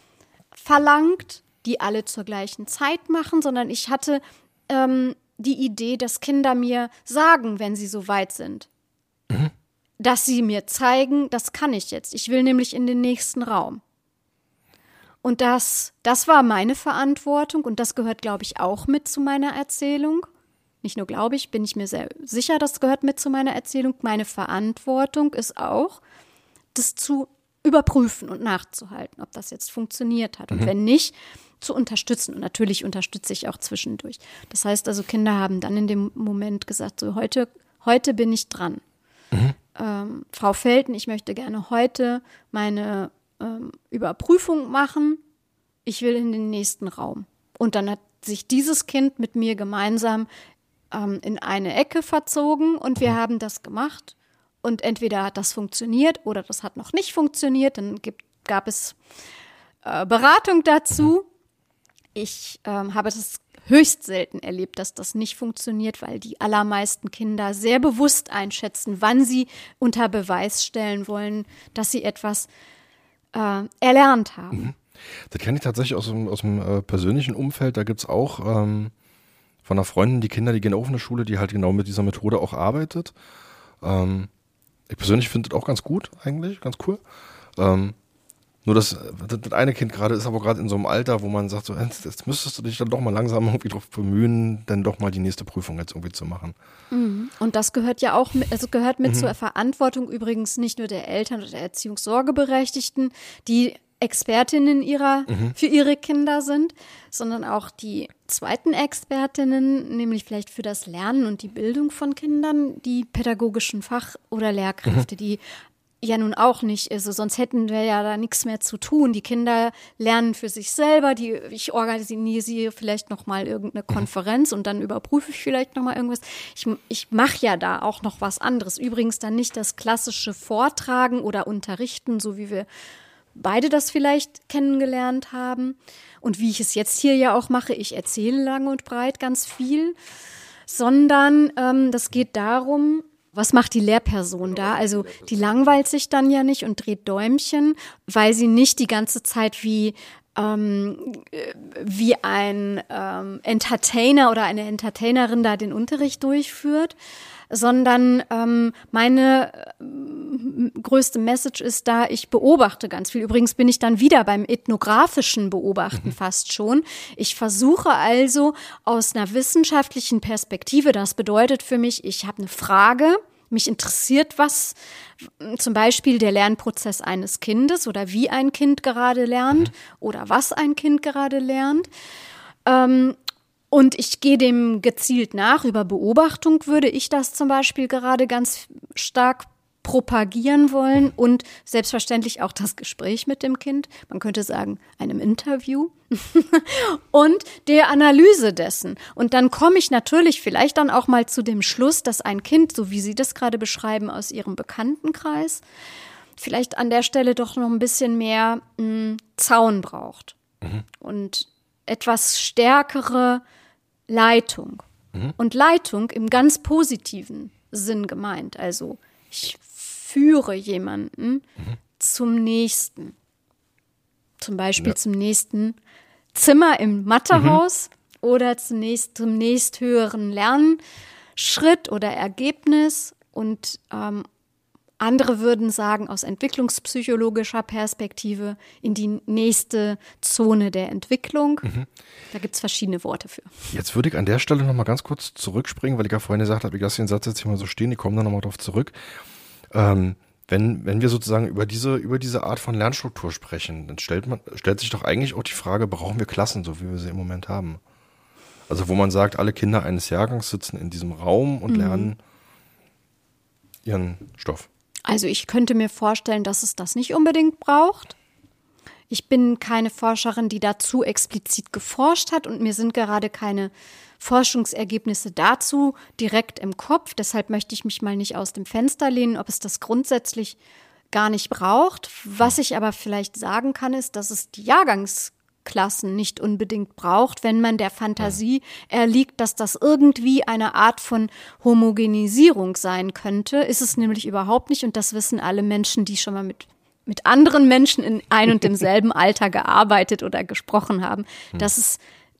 verlangt, die alle zur gleichen Zeit machen, sondern ich hatte ähm, die Idee, dass Kinder mir sagen, wenn sie so weit sind, mhm. dass sie mir zeigen, das kann ich jetzt. Ich will nämlich in den nächsten Raum. Und das, das war meine Verantwortung, und das gehört, glaube ich, auch mit zu meiner Erzählung. Nicht nur glaube ich, bin ich mir sehr sicher, das gehört mit zu meiner Erzählung. Meine Verantwortung ist auch, das zu überprüfen und nachzuhalten, ob das jetzt funktioniert hat. Und mhm. wenn nicht, zu unterstützen. Und natürlich unterstütze ich auch zwischendurch. Das heißt also, Kinder haben dann in dem Moment gesagt, so heute, heute bin ich dran. Mhm. Ähm, Frau Felten, ich möchte gerne heute meine ähm, Überprüfung machen. Ich will in den nächsten Raum. Und dann hat sich dieses Kind mit mir gemeinsam ähm, in eine Ecke verzogen, und wir mhm. haben das gemacht. Und entweder hat das funktioniert oder das hat noch nicht funktioniert. Dann gibt, gab es äh, Beratung dazu. Ich ähm, habe das höchst selten erlebt, dass das nicht funktioniert, weil die allermeisten Kinder sehr bewusst einschätzen, wann sie unter Beweis stellen wollen, dass sie etwas äh, erlernt haben. Mhm. Das kenne ich tatsächlich aus dem, aus dem äh, persönlichen Umfeld. Da gibt es auch ähm, von einer Freundin, die Kinder, die gehen auch in eine Schule, die halt genau mit dieser Methode auch arbeitet. Ähm, ich persönlich finde das auch ganz gut eigentlich, ganz cool. Ähm, Nur das, das eine Kind gerade ist aber gerade in so einem Alter, wo man sagt, so, jetzt, jetzt müsstest du dich dann doch mal langsam irgendwie drauf bemühen, dann doch mal die nächste Prüfung jetzt irgendwie zu machen. Mhm. Und das gehört ja auch mit, also gehört mit mhm. zur Verantwortung übrigens nicht nur der Eltern oder der Erziehungssorgeberechtigten, die Expertinnen ihrer, mhm. für ihre Kinder sind, sondern auch die zweiten Expertinnen, nämlich vielleicht für das Lernen und die Bildung von Kindern, die pädagogischen Fach- oder Lehrkräfte, mhm. die ja nun auch nicht, also sonst hätten wir ja da nichts mehr zu tun. Die Kinder lernen für sich selber, die, ich organisiere vielleicht noch mal irgendeine Konferenz und dann überprüfe ich vielleicht noch mal irgendwas. Ich, ich mache ja da auch noch was anderes. Übrigens dann nicht das klassische Vortragen oder Unterrichten, so wie wir beide das vielleicht kennengelernt haben. Und wie ich es jetzt hier ja auch mache, ich erzähle lang und breit ganz viel, sondern ähm, das geht darum, was macht die Lehrperson da? Also die langweilt sich dann ja nicht und dreht Däumchen, weil sie nicht die ganze Zeit wie ähm, wie ein ähm, Entertainer oder eine Entertainerin da den Unterricht durchführt, sondern ähm, meine äh, größte Message ist da, ich beobachte ganz viel. Übrigens bin ich dann wieder beim ethnografischen Beobachten mhm. fast schon. Ich versuche also aus einer wissenschaftlichen Perspektive, das bedeutet für mich, ich habe eine Frage, mich interessiert was, zum Beispiel der Lernprozess eines Kindes oder wie ein Kind gerade lernt mhm. oder was ein Kind gerade lernt. Ähm, Und ich gehe dem gezielt nach. Über Beobachtung würde ich das zum Beispiel gerade ganz stark propagieren wollen und selbstverständlich auch das Gespräch mit dem Kind. Man könnte sagen, einem Interview und der Analyse dessen. Und dann komme ich natürlich vielleicht dann auch mal zu dem Schluss, dass ein Kind, so wie Sie das gerade beschreiben, aus Ihrem Bekanntenkreis, vielleicht an der Stelle doch noch ein bisschen mehr mh, Zaun braucht mhm. und etwas stärkere Leitung. Mhm. Und Leitung im ganz positiven Sinn gemeint. Also ich führe jemanden mhm. zum nächsten. Zum Beispiel ja. zum nächsten Zimmer im Mathehaus mhm. oder zum, nächst, zum nächsthöheren Lernschritt oder Ergebnis. Und ähm, andere würden sagen, aus entwicklungspsychologischer Perspektive in die nächste Zone der Entwicklung. Mhm. Da gibt es verschiedene Worte für. Jetzt würde ich an der Stelle noch mal ganz kurz zurückspringen, weil ich ja vorhin gesagt habe, ich lasse den Satz jetzt hier mal so stehen, ich komme da noch mal drauf zurück. Ähm, wenn, wenn wir sozusagen über diese, über diese Art von Lernstruktur sprechen, dann stellt man, stellt sich doch eigentlich auch die Frage, brauchen wir Klassen, so wie wir sie im Moment haben? Also wo man sagt, alle Kinder eines Jahrgangs sitzen in diesem Raum und mhm. lernen ihren Stoff. Also ich könnte mir vorstellen, dass es das nicht unbedingt braucht. Ich bin keine Forscherin, die dazu explizit geforscht hat und mir sind gerade keine Forschungsergebnisse dazu direkt im Kopf. Deshalb möchte ich mich mal nicht aus dem Fenster lehnen, ob es das grundsätzlich gar nicht braucht. Was ich aber vielleicht sagen kann, ist, dass es die Jahrgangsklassen nicht unbedingt braucht, wenn man der Fantasie erliegt, dass das irgendwie eine Art von Homogenisierung sein könnte. Ist es nämlich überhaupt nicht und das wissen alle Menschen, die schon mal mit mit anderen Menschen in ein und demselben Alter gearbeitet oder gesprochen haben, dass es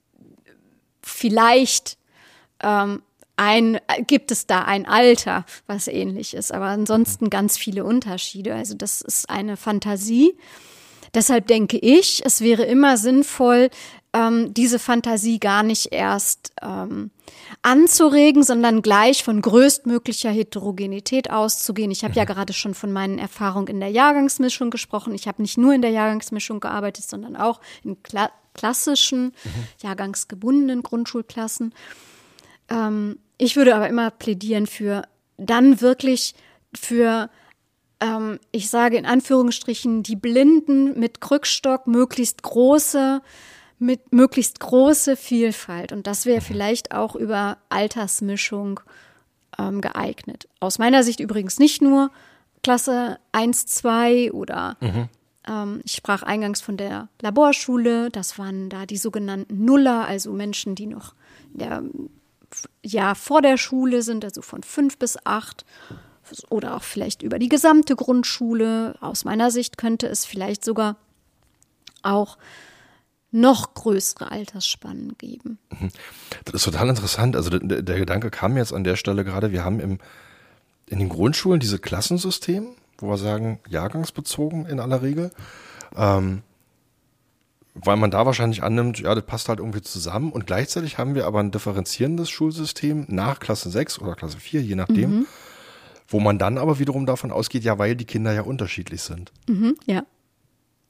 vielleicht ähm, ein, gibt es da ein Alter, was ähnlich ist, aber ansonsten ganz viele Unterschiede. Also das ist eine Fantasie. Deshalb denke ich, es wäre immer sinnvoll, ähm, diese Fantasie gar nicht erst ähm, anzuregen, sondern gleich von größtmöglicher Heterogenität auszugehen. Ich habe ja gerade schon von meinen Erfahrungen in der Jahrgangsmischung gesprochen. Ich habe nicht nur in der Jahrgangsmischung gearbeitet, sondern auch in kla- klassischen, mhm. jahrgangsgebundenen Grundschulklassen. Ähm, ich würde aber immer plädieren für dann wirklich für ähm, ich sage in Anführungsstrichen, die Blinden mit Krückstock möglichst große mit möglichst große Vielfalt. Und das wäre vielleicht auch über Altersmischung ähm, geeignet. Aus meiner Sicht übrigens nicht nur Klasse eins, zwei oder mhm. ähm, ich sprach eingangs von der Laborschule. Das waren da die sogenannten Nuller, also Menschen, die noch in der Jahr vor der Schule sind, also von fünf bis acht oder auch vielleicht über die gesamte Grundschule. Aus meiner Sicht könnte es vielleicht sogar auch noch größere Altersspannen geben. Das ist total interessant. Also der, der Gedanke kam jetzt an der Stelle gerade, wir haben im, in den Grundschulen diese Klassensystem, wo wir sagen, jahrgangsbezogen in aller Regel, ähm, weil man da wahrscheinlich annimmt, ja, das passt halt irgendwie zusammen und gleichzeitig haben wir aber ein differenzierendes Schulsystem nach Klasse sechs oder Klasse vier, je nachdem, mhm. wo man dann aber wiederum davon ausgeht, ja, weil die Kinder ja unterschiedlich sind. Mhm, ja.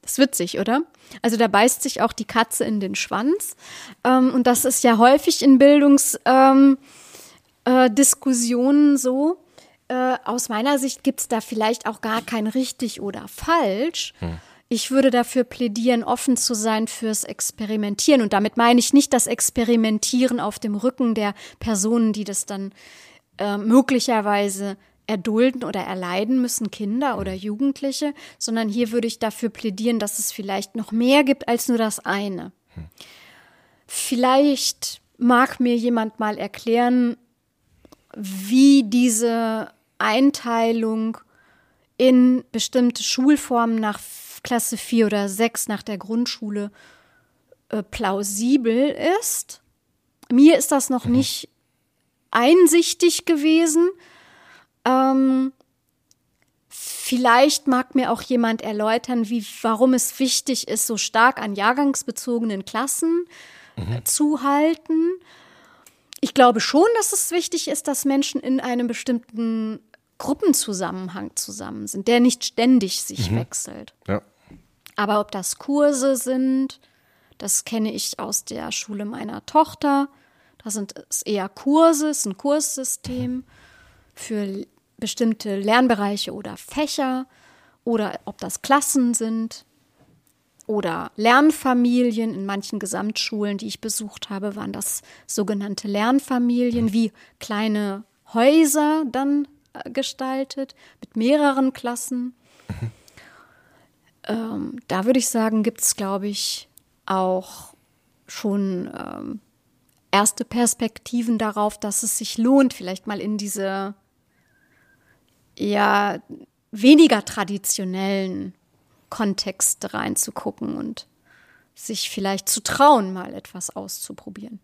Das ist witzig, oder? Also da beißt sich auch die Katze in den Schwanz. Ähm, und das ist ja häufig in Bildungsdiskussionen ähm, äh, so. Äh, aus meiner Sicht gibt es da vielleicht auch gar kein richtig oder falsch. Hm. Ich würde dafür plädieren, offen zu sein fürs Experimentieren. Und damit meine ich nicht das Experimentieren auf dem Rücken der Personen, die das dann äh, möglicherweise erdulden oder erleiden müssen, Kinder oder Jugendliche, sondern hier würde ich dafür plädieren, dass es vielleicht noch mehr gibt als nur das eine. Hm. Vielleicht mag mir jemand mal erklären, wie diese Einteilung in bestimmte Schulformen nach Klasse vier oder sechs nach der Grundschule äh, plausibel ist. Mir ist das noch mhm. nicht einsichtig gewesen. Ähm, vielleicht mag mir auch jemand erläutern, wie, warum es wichtig ist, so stark an jahrgangsbezogenen Klassen mhm. äh, zu halten. Ich glaube schon, dass es wichtig ist, dass Menschen in einem bestimmten Gruppenzusammenhang zusammen sind, der nicht ständig sich mhm. wechselt. Ja. Aber ob das Kurse sind, das kenne ich aus der Schule meiner Tochter. Da sind es eher Kurse, es ist ein Kurssystem für bestimmte Lernbereiche oder Fächer. Oder ob das Klassen sind oder Lernfamilien. In manchen Gesamtschulen, die ich besucht habe, waren das sogenannte Lernfamilien, wie kleine Häuser dann äh, gestaltet, mit mehreren Klassen. Mhm. Ähm, da würde ich sagen, gibt es, glaube ich, auch schon ähm, erste Perspektiven darauf, dass es sich lohnt, vielleicht mal in diese ja weniger traditionellen Kontexte reinzugucken und sich vielleicht zu trauen, mal etwas auszuprobieren.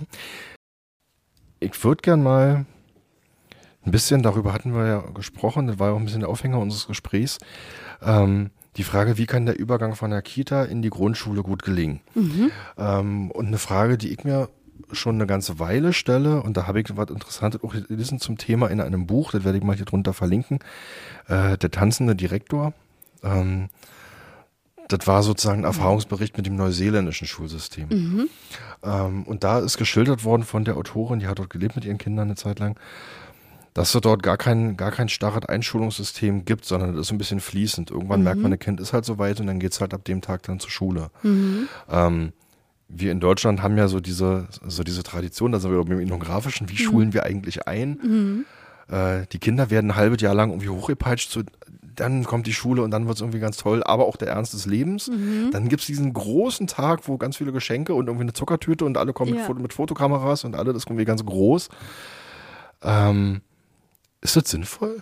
Ich würde gern mal ein bisschen, darüber hatten wir ja gesprochen, das war ja auch ein bisschen der Aufhänger unseres Gesprächs, ähm, die Frage, wie kann der Übergang von der Kita in die Grundschule gut gelingen? Mhm. Ähm, und eine Frage, die ich mir schon eine ganze Weile stelle, und da habe ich was Interessantes auch gelesen zum Thema in einem Buch, das werde ich mal hier drunter verlinken, äh, der tanzende Direktor. Ähm, das war sozusagen ein Erfahrungsbericht mit dem neuseeländischen Schulsystem. Mhm. Ähm, und da ist geschildert worden von der Autorin, die hat dort gelebt mit ihren Kindern eine Zeit lang, dass es dort gar kein, gar kein starres Einschulungssystem gibt, sondern das ist ein bisschen fließend. Irgendwann mhm. merkt man, ein Kind ist halt so weit und dann geht es halt ab dem Tag dann zur Schule. Mhm. Ähm, wir in Deutschland haben ja so diese, so diese Tradition, da sind wir beim Ethnografischen, wie mhm. schulen wir eigentlich ein? Mhm. Äh, die Kinder werden ein halbes Jahr lang irgendwie hochgepeitscht, so, dann kommt die Schule und dann wird es irgendwie ganz toll, aber auch der Ernst des Lebens. Mhm. Dann gibt es diesen großen Tag, wo ganz viele Geschenke und irgendwie eine Zuckertüte und alle kommen ja. mit, mit Fotokameras und alle, das ist irgendwie ganz groß. Ähm, Ist das sinnvoll?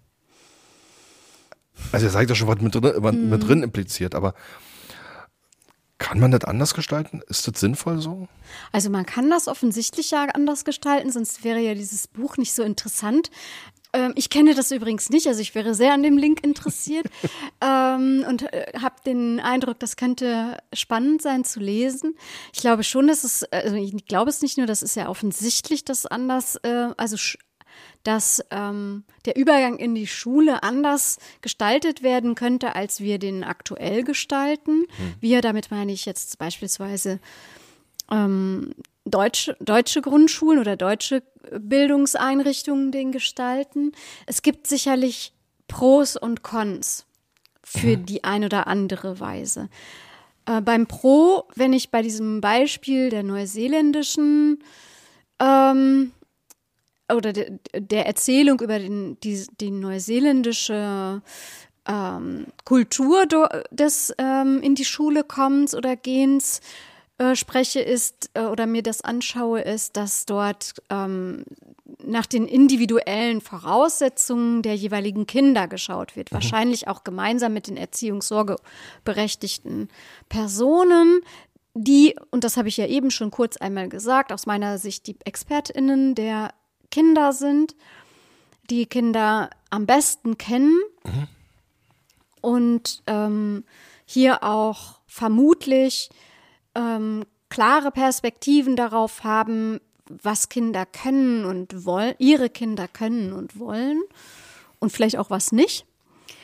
Also ihr sagt ja schon, was mit drin, hm. mit drin impliziert, aber kann man das anders gestalten? Ist das sinnvoll so? Also man kann das offensichtlich ja anders gestalten, sonst wäre ja dieses Buch nicht so interessant. Ähm, ich kenne das übrigens nicht, also ich wäre sehr an dem Link interessiert ähm, und äh, habe den Eindruck, das könnte spannend sein zu lesen. Ich glaube schon, dass es, also ich glaube es nicht nur, das ist ja offensichtlich, dass anders, äh, also sch- dass ähm, der Übergang in die Schule anders gestaltet werden könnte, als wir den aktuell gestalten. Hm. Wir, damit meine ich jetzt beispielsweise ähm, deutsche, deutsche Grundschulen oder deutsche Bildungseinrichtungen den gestalten. Es gibt sicherlich Pros und Cons für hm. die eine oder andere Weise. Äh, beim Pro, wenn ich bei diesem Beispiel der neuseeländischen ähm, oder de, der Erzählung über den, die, die neuseeländische ähm, Kultur do, des ähm, in die Schule kommens oder gehens äh, spreche, ist äh, oder mir das anschaue, ist, dass dort ähm, nach den individuellen Voraussetzungen der jeweiligen Kinder geschaut wird. Mhm. Wahrscheinlich auch gemeinsam mit den erziehungssorgeberechtigten Personen, die, und das habe ich ja eben schon kurz einmal gesagt, aus meiner Sicht die ExpertInnen der Kinder sind, die Kinder am besten kennen mhm. und ähm, hier auch vermutlich ähm, klare Perspektiven darauf haben, was Kinder können und wollen, ihre Kinder können und wollen und vielleicht auch was nicht.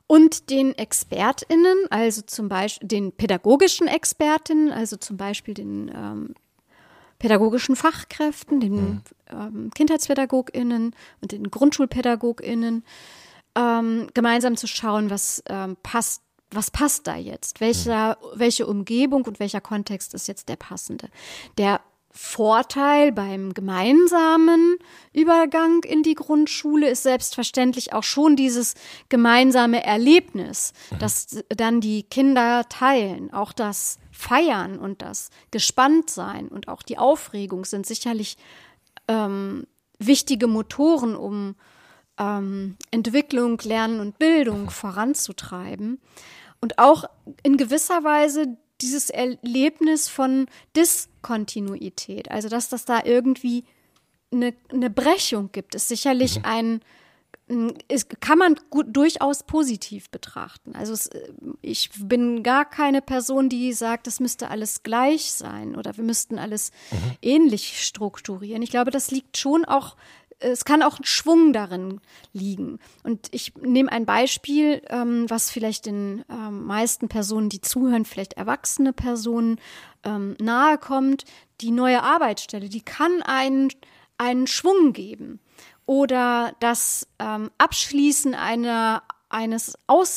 und den ExpertInnen, also zum Beispiel den pädagogischen ExpertInnen, also zum Beispiel den ähm, pädagogischen Fachkräften, den mhm. ähm, KindheitspädagogInnen und den GrundschulpädagogInnen, ähm, gemeinsam zu schauen, was ähm, passt, was passt da jetzt? Welcher, mhm. welche Umgebung und welcher Kontext ist jetzt der passende? Der Vorteil beim gemeinsamen Übergang in die Grundschule ist selbstverständlich auch schon dieses gemeinsame Erlebnis, mhm. das dann die Kinder teilen. Auch das Feiern und das Gespanntsein und auch die Aufregung sind sicherlich ähm, wichtige Motoren, um ähm, Entwicklung, Lernen und Bildung mhm. voranzutreiben. Und auch in gewisser Weise dieses Erlebnis von Diskontinuität, also dass das da irgendwie eine, eine Brechung gibt, ist sicherlich ein, ist, kann man gut, durchaus positiv betrachten. Also es, ich bin gar keine Person, die sagt, das müsste alles gleich sein oder wir müssten alles mhm. ähnlich strukturieren. Ich glaube, das liegt schon auch, es kann auch ein Schwung darin liegen. Und ich nehme ein Beispiel, ähm, was vielleicht den ähm, meisten Personen, die zuhören, vielleicht erwachsene Personen, ähm, nahe kommt. Die neue Arbeitsstelle, die kann einen, einen Schwung geben. Oder das ähm, Abschließen einer, eines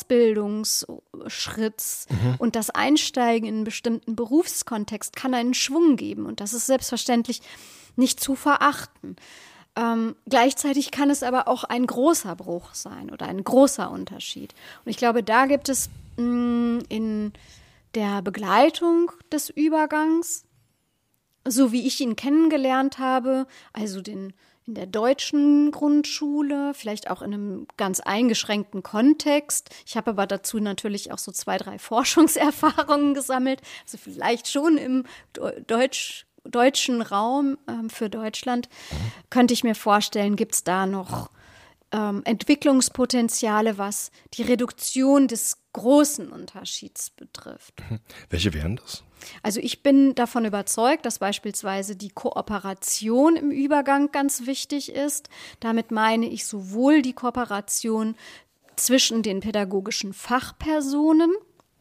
Ausbildungsschritts mhm. und das Einsteigen in einen bestimmten Berufskontext kann einen Schwung geben. Und das ist selbstverständlich nicht zu verachten. Ähm, gleichzeitig kann es aber auch ein großer Bruch sein oder ein großer Unterschied. Und ich glaube, da gibt es mh, in der Begleitung des Übergangs, so wie ich ihn kennengelernt habe, also den, in der deutschen Grundschule, vielleicht auch in einem ganz eingeschränkten Kontext. Ich habe aber dazu natürlich auch so zwei, drei Forschungserfahrungen gesammelt, also vielleicht schon im Deutsch deutschen Raum ähm, für Deutschland, könnte ich mir vorstellen, gibt es da noch ähm, Entwicklungspotenziale, was die Reduktion des großen Unterschieds betrifft. Welche wären das? Also ich bin davon überzeugt, dass beispielsweise die Kooperation im Übergang ganz wichtig ist. Damit meine ich sowohl die Kooperation zwischen den pädagogischen Fachpersonen.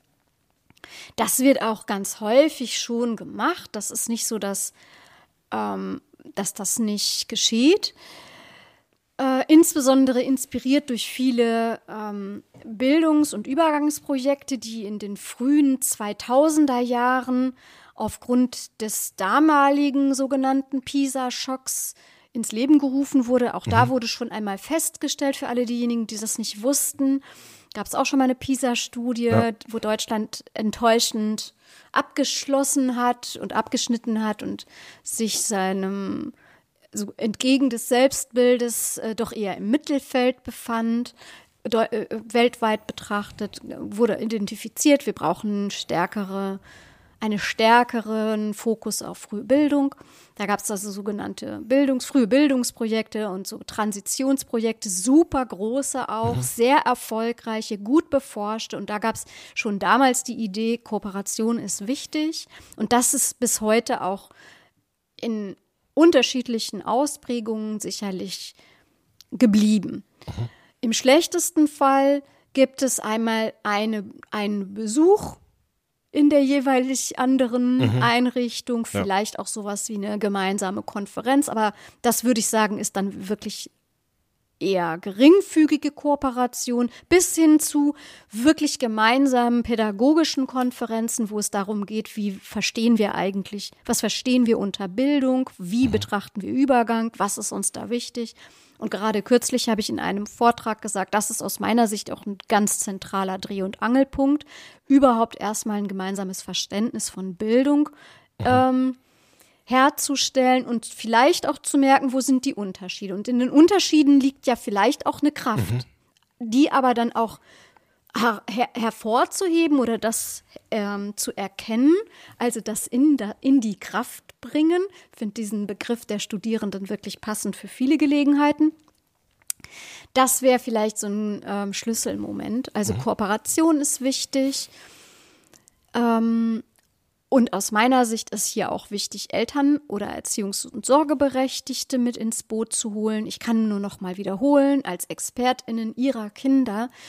Das wird auch ganz häufig schon gemacht. Das ist nicht so, dass, ähm, dass das nicht geschieht. Äh, insbesondere inspiriert durch viele ähm, Bildungs- und Übergangsprojekte, die in den frühen zweitausender Jahren aufgrund des damaligen sogenannten PISA-Schocks ins Leben gerufen wurde. Auch mhm. da wurde schon einmal festgestellt, für alle diejenigen, die das nicht wussten, gab es auch schon mal eine PISA-Studie, ja. wo Deutschland enttäuschend abgeschlossen hat und abgeschnitten hat und sich seinem so entgegen des Selbstbildes äh, doch eher im Mittelfeld befand. Deu- äh, weltweit betrachtet wurde identifiziert, wir brauchen stärkere einen stärkeren Fokus auf frühe Bildung. Da gab es also sogenannte Bildungs-, frühe Bildungsprojekte und so Transitionsprojekte, super große auch, mhm. sehr erfolgreiche, gut beforschte. Und da gab es schon damals die Idee, Kooperation ist wichtig. Und das ist bis heute auch in unterschiedlichen Ausprägungen sicherlich geblieben. Mhm. Im schlechtesten Fall gibt es einmal eine, einen Besuch in der jeweilig anderen mhm. Einrichtung, vielleicht ja. auch sowas wie eine gemeinsame Konferenz, aber das würde ich sagen, ist dann wirklich eher geringfügige Kooperation bis hin zu wirklich gemeinsamen pädagogischen Konferenzen, wo es darum geht, wie verstehen wir eigentlich, was verstehen wir unter Bildung, wie mhm. betrachten wir Übergang, was ist uns da wichtig. Und gerade kürzlich habe ich in einem Vortrag gesagt, das ist aus meiner Sicht auch ein ganz zentraler Dreh- und Angelpunkt, überhaupt erstmal ein gemeinsames Verständnis von Bildung mhm. ähm, herzustellen und vielleicht auch zu merken, wo sind die Unterschiede. Und in den Unterschieden liegt ja vielleicht auch eine Kraft, mhm. die aber dann auch her- her- hervorzuheben oder das ähm, zu erkennen, also das in, da, in die Kraft bringen. Ich finde diesen Begriff der Studierenden wirklich passend für viele Gelegenheiten. Das wäre vielleicht so ein ähm, Schlüsselmoment. Also mhm. Kooperation ist wichtig. Ähm, und aus meiner Sicht ist hier auch wichtig, Eltern oder Erziehungs- und Sorgeberechtigte mit ins Boot zu holen. Ich kann nur noch mal wiederholen, als ExpertInnen ihrer Kinder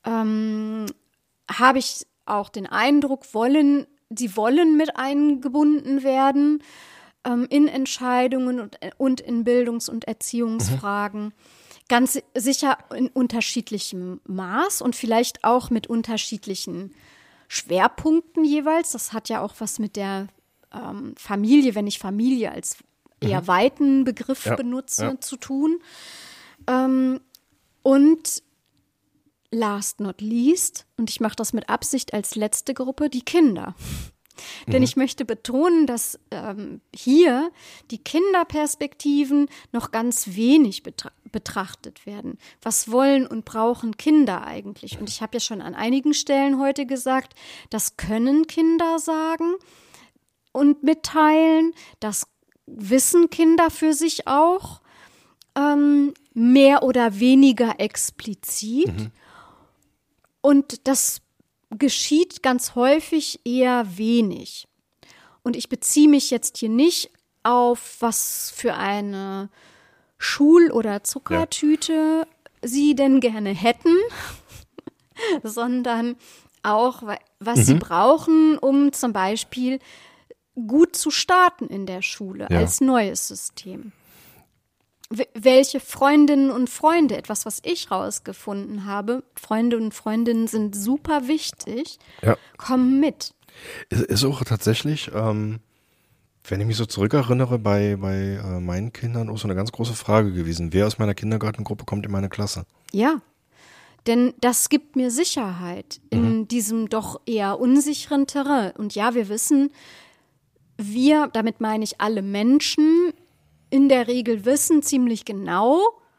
ähm, habe ich auch den Eindruck, wollen, sie wollen mit eingebunden werden ähm, in Entscheidungen und, und in Bildungs- und Erziehungsfragen. Mhm. Ganz sicher in unterschiedlichem Maß und vielleicht auch mit unterschiedlichen Schwerpunkten jeweils. Das hat ja auch was mit der ähm, Familie, wenn ich Familie als eher mhm. weiten Begriff ja, benutze, ja. zu tun. Ähm, und last not least, und ich mache das mit Absicht als letzte Gruppe, die Kinder. Mhm. Denn ich möchte betonen, dass ähm, hier die Kinderperspektiven noch ganz wenig betra- betrachtet werden. Was wollen und brauchen Kinder eigentlich? Und ich habe ja schon an einigen Stellen heute gesagt, das können Kinder sagen und mitteilen, das wissen Kinder für sich auch, ähm, mehr oder weniger explizit. Mhm. Und das geschieht ganz häufig eher wenig. Und ich beziehe mich jetzt hier nicht auf, was für eine Schul- oder Zuckertüte ja. sie denn gerne hätten, sondern auch, was mhm. sie brauchen, um zum Beispiel gut zu starten in der Schule ja. als neues System. Welche Freundinnen und Freunde, etwas, was ich rausgefunden habe, Freunde und Freundinnen sind super wichtig, ja. kommen mit. Ist, ist auch tatsächlich, ähm, wenn ich mich so zurückerinnere, bei, bei äh, meinen Kindern auch so eine ganz große Frage gewesen. Wer aus meiner Kindergartengruppe kommt in meine Klasse? Ja, denn das gibt mir Sicherheit in mhm. diesem doch eher unsicheren Terrain. Und ja, wir wissen, wir, damit meine ich alle Menschen, in der Regel wissen ziemlich genau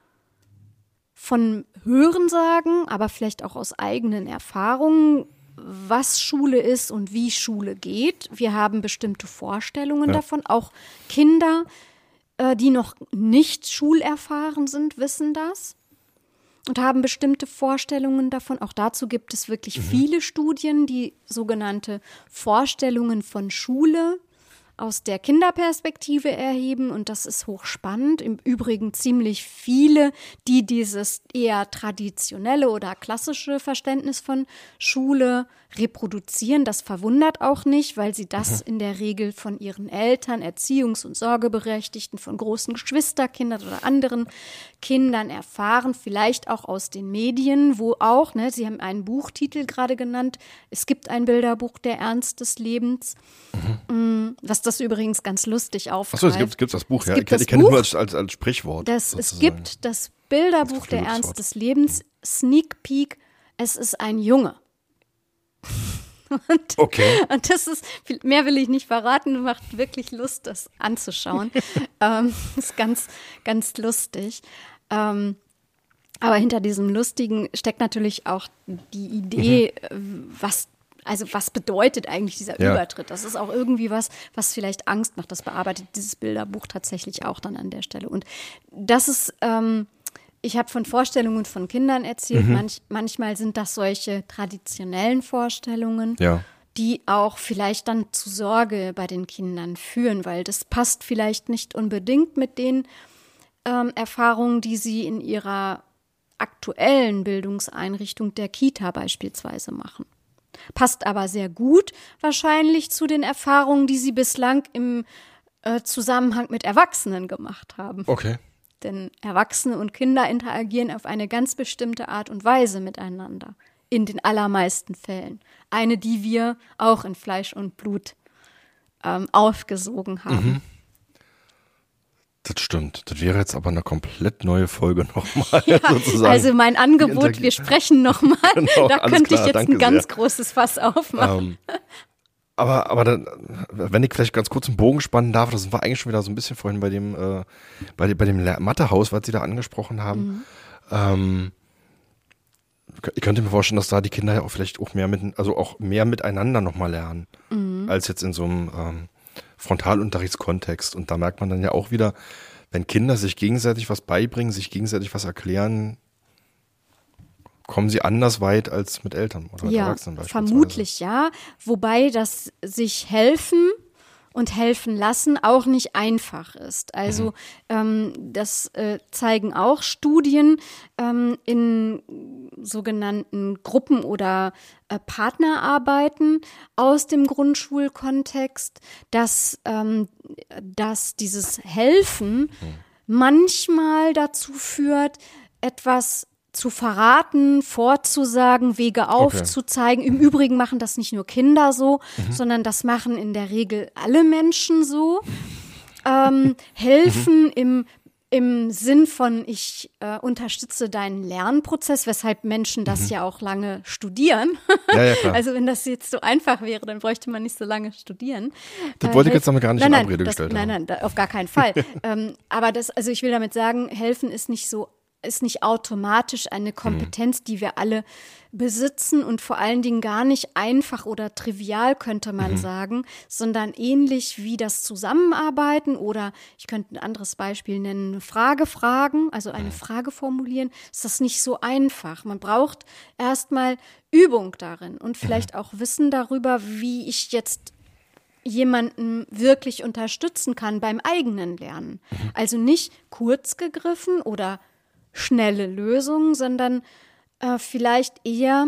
von Hörensagen, aber vielleicht auch aus eigenen Erfahrungen, was Schule ist und wie Schule geht. Wir haben bestimmte Vorstellungen ja. davon. Auch Kinder, äh, die noch nicht schulerfahren sind, wissen das und haben bestimmte Vorstellungen davon. Auch dazu gibt es wirklich mhm. viele Studien, die sogenannte Vorstellungen von Schule aus der Kinderperspektive erheben, und das ist hochspannend. Im Übrigen ziemlich viele, die dieses eher traditionelle oder klassische Verständnis von Schule reproduzieren. Das verwundert auch nicht, weil sie das mhm. in der Regel von ihren Eltern, Erziehungs- und Sorgeberechtigten, von großen Geschwisterkindern oder anderen Kindern erfahren, vielleicht auch aus den Medien, wo auch, ne, Sie haben einen Buchtitel gerade genannt, es gibt ein Bilderbuch, Der Ernst des Lebens, mhm. was das übrigens ganz lustig aufgreift. Achso, es gibt, gibt das Buch, es ja. Gibt ich kenne es nur als, als, als Sprichwort. Das, es gibt das Bilderbuch das Der Ernst des Lebens, Sneak Peek, es ist ein Junge. Und, okay. Und das ist, mehr will ich nicht verraten, macht wirklich Lust, das anzuschauen. ähm, ist ganz, ganz lustig. Ähm, aber hinter diesem Lustigen steckt natürlich auch die Idee, mhm. was Also was bedeutet eigentlich dieser ja. Übertritt? Das ist auch irgendwie was, was vielleicht Angst macht. Das bearbeitet dieses Bilderbuch tatsächlich auch dann an der Stelle. Und das ist, ähm, ich habe von Vorstellungen von Kindern erzählt. Mhm. Manch, manchmal sind das solche traditionellen Vorstellungen, ja. die auch vielleicht dann zu Sorge bei den Kindern führen, weil das passt vielleicht nicht unbedingt mit den ähm, Erfahrungen, die sie in ihrer aktuellen Bildungseinrichtung der Kita beispielsweise machen. Passt aber sehr gut wahrscheinlich zu den Erfahrungen, die sie bislang im äh, Zusammenhang mit Erwachsenen gemacht haben. Okay. Denn Erwachsene und Kinder interagieren auf eine ganz bestimmte Art und Weise miteinander. In den allermeisten Fällen. Eine, die wir auch in Fleisch und Blut ähm, aufgesogen haben. Mhm. Das stimmt. Das wäre jetzt aber eine komplett neue Folge nochmal. Ja, sozusagen. Also mein Angebot, wir sprechen nochmal. Genau, da könnte klar, ich jetzt ein ganz sehr. großes Fass aufmachen. Ähm, aber aber dann, wenn ich vielleicht ganz kurz einen Bogen spannen darf, das war eigentlich schon wieder so ein bisschen vorhin bei dem, äh, bei, bei dem Mathehaus, was Sie da angesprochen haben. Mhm. Ähm, ich könnte mir vorstellen, dass da die Kinder ja auch vielleicht auch mehr mit, also auch mehr miteinander nochmal lernen, mhm. als jetzt in so einem ähm, Frontalunterrichtskontext. Und da merkt man dann ja auch wieder, wenn Kinder sich gegenseitig was beibringen, sich gegenseitig was erklären, kommen sie anders weit als mit Eltern oder mit ja, Erwachsenen beispielsweise. Vermutlich ja, wobei das sich helfen und helfen lassen auch nicht einfach ist. Also mhm. ähm, das äh, zeigen auch Studien ähm, in sogenannten Gruppen- oder äh, Partnerarbeiten aus dem Grundschulkontext, dass, ähm, dass dieses Helfen mhm. manchmal dazu führt, etwas zu verraten, vorzusagen, Wege aufzuzeigen. Okay. Im Übrigen machen das nicht nur Kinder so, mhm. sondern das machen in der Regel alle Menschen so. Ähm, helfen mhm. im, im Sinn von, ich äh, unterstütze deinen Lernprozess, weshalb Menschen das mhm. ja auch lange studieren. Ja, ja, klar. Also wenn das jetzt so einfach wäre, dann bräuchte man nicht so lange studieren. Das äh, wollte ich jetzt damit gar nicht nein, in Abrede nein, das, gestellt nein, haben. Nein, nein, auf gar keinen Fall. ähm, aber das, also ich will damit sagen, helfen ist nicht so ist nicht automatisch eine Kompetenz, die wir alle besitzen und vor allen Dingen gar nicht einfach oder trivial, könnte man mhm. sagen, sondern ähnlich wie das Zusammenarbeiten oder ich könnte ein anderes Beispiel nennen, eine Frage fragen, also eine Frage formulieren, ist das nicht so einfach. Man braucht erstmal Übung darin und vielleicht auch Wissen darüber, wie ich jetzt jemanden wirklich unterstützen kann beim eigenen Lernen. Also nicht kurz gegriffen oder schnelle Lösungen, sondern äh, vielleicht eher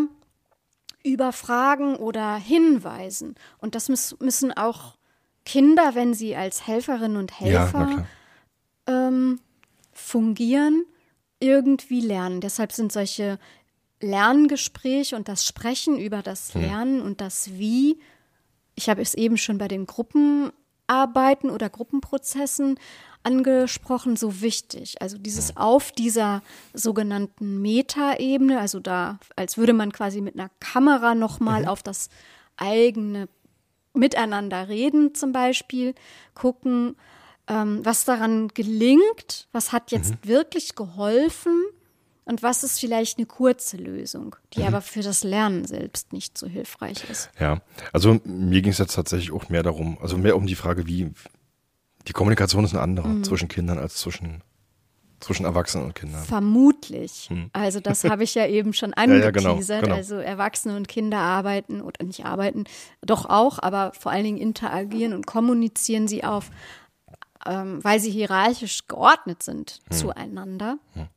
über Fragen oder Hinweisen. Und das müß, müssen auch Kinder, wenn sie als Helferinnen und Helfer ja, ähm, fungieren, irgendwie lernen. Deshalb sind solche Lerngespräche und das Sprechen über das Lernen hm. und das Wie, ich habe es eben schon bei den Gruppenarbeiten oder Gruppenprozessen angesprochen, so wichtig. Also dieses auf dieser sogenannten Metaebene, also da, als würde man quasi mit einer Kamera nochmal mhm. auf das eigene Miteinander reden zum Beispiel, gucken, ähm, was daran gelingt, was hat jetzt mhm. wirklich geholfen und was ist vielleicht eine kurze Lösung, die mhm. aber für das Lernen selbst nicht so hilfreich ist. Ja, also mir ging es jetzt tatsächlich auch mehr darum, also mehr um die Frage, wie die Kommunikation ist eine andere mhm. zwischen Kindern als zwischen, zwischen Erwachsenen und Kindern. Vermutlich. Mhm. Also das habe ich ja eben schon angeteasert. ja, ja, genau, genau. Also Erwachsene und Kinder arbeiten oder nicht arbeiten, doch auch, aber vor allen Dingen interagieren und kommunizieren sie auf, ähm, weil sie hierarchisch geordnet sind mhm. zueinander, mhm.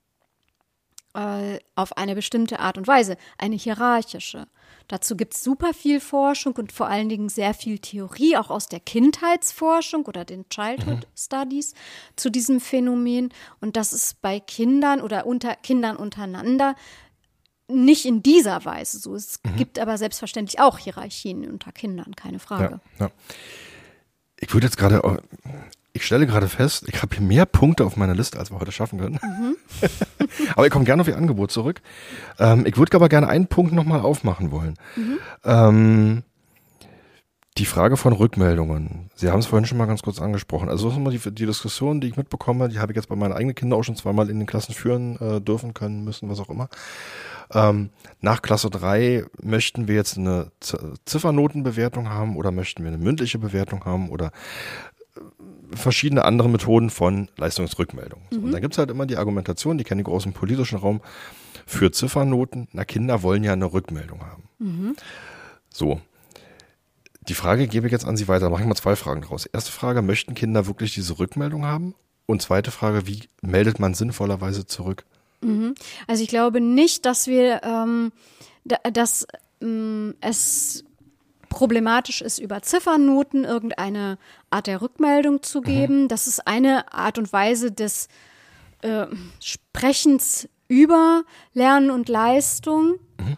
äh, auf eine bestimmte Art und Weise, eine hierarchische. Dazu gibt es super viel Forschung und vor allen Dingen sehr viel Theorie, auch aus der Kindheitsforschung oder den Childhood Studies zu diesem Phänomen. Und das ist bei Kindern oder unter Kindern untereinander nicht in dieser Weise so. Es mhm. gibt aber selbstverständlich auch Hierarchien unter Kindern, keine Frage. Ja, ja. Ich würde jetzt gerade, ich stelle gerade fest, ich habe hier mehr Punkte auf meiner Liste, als wir heute schaffen können. Mhm. Aber ich komme gerne auf Ihr Angebot zurück. Ähm, ich würde aber gerne einen Punkt nochmal aufmachen wollen. Mhm. Ähm, die Frage von Rückmeldungen. Sie haben es vorhin schon mal ganz kurz angesprochen. Also das ist immer die, die Diskussion, die ich mitbekomme, die habe ich jetzt bei meinen eigenen Kindern auch schon zweimal in den Klassen führen äh, dürfen, können, müssen, was auch immer. Ähm, nach Klasse drei möchten wir jetzt eine Z- Ziffernotenbewertung haben oder möchten wir eine mündliche Bewertung haben oder verschiedene andere Methoden von Leistungsrückmeldung. Mhm. Und da gibt es halt immer die Argumentation, die kenne ich aus dem politischen Raum, für Ziffernoten, na Kinder wollen ja eine Rückmeldung haben. Mhm. So, die Frage gebe ich jetzt an Sie weiter, da mache ich mal zwei Fragen draus. Erste Frage, möchten Kinder wirklich diese Rückmeldung haben? Und zweite Frage, wie meldet man sinnvollerweise zurück? Mhm. Also ich glaube nicht, dass wir, ähm, da, dass ähm, es problematisch ist, über Ziffernoten irgendeine Art der Rückmeldung zu geben. Mhm. Das ist eine Art und Weise des äh, Sprechens über Lernen und Leistung. Mhm.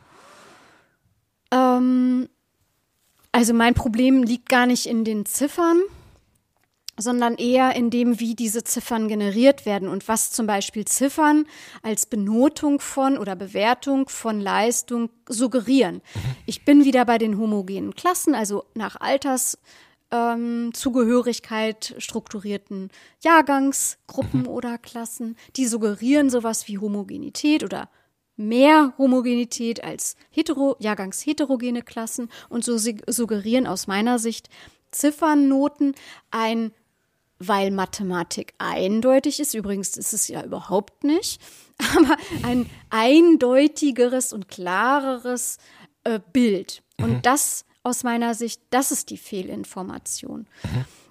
Ähm, also mein Problem liegt gar nicht in den Ziffern, sondern eher in dem, wie diese Ziffern generiert werden und was zum Beispiel Ziffern als Benotung von oder Bewertung von Leistung suggerieren. Mhm. Ich bin wieder bei den homogenen Klassen, also nach Alterszugehörigkeit ähm, strukturierten Jahrgangsgruppen mhm. oder Klassen. Die suggerieren sowas wie Homogenität oder mehr Homogenität als hetero, jahrgangsheterogene Klassen und so suggerieren aus meiner Sicht Ziffernnoten ein, weil Mathematik eindeutig ist, übrigens ist es ja überhaupt nicht, aber ein eindeutigeres und klareres äh, Bild. Und mhm. das aus meiner Sicht, das ist die Fehlinformation. Mhm.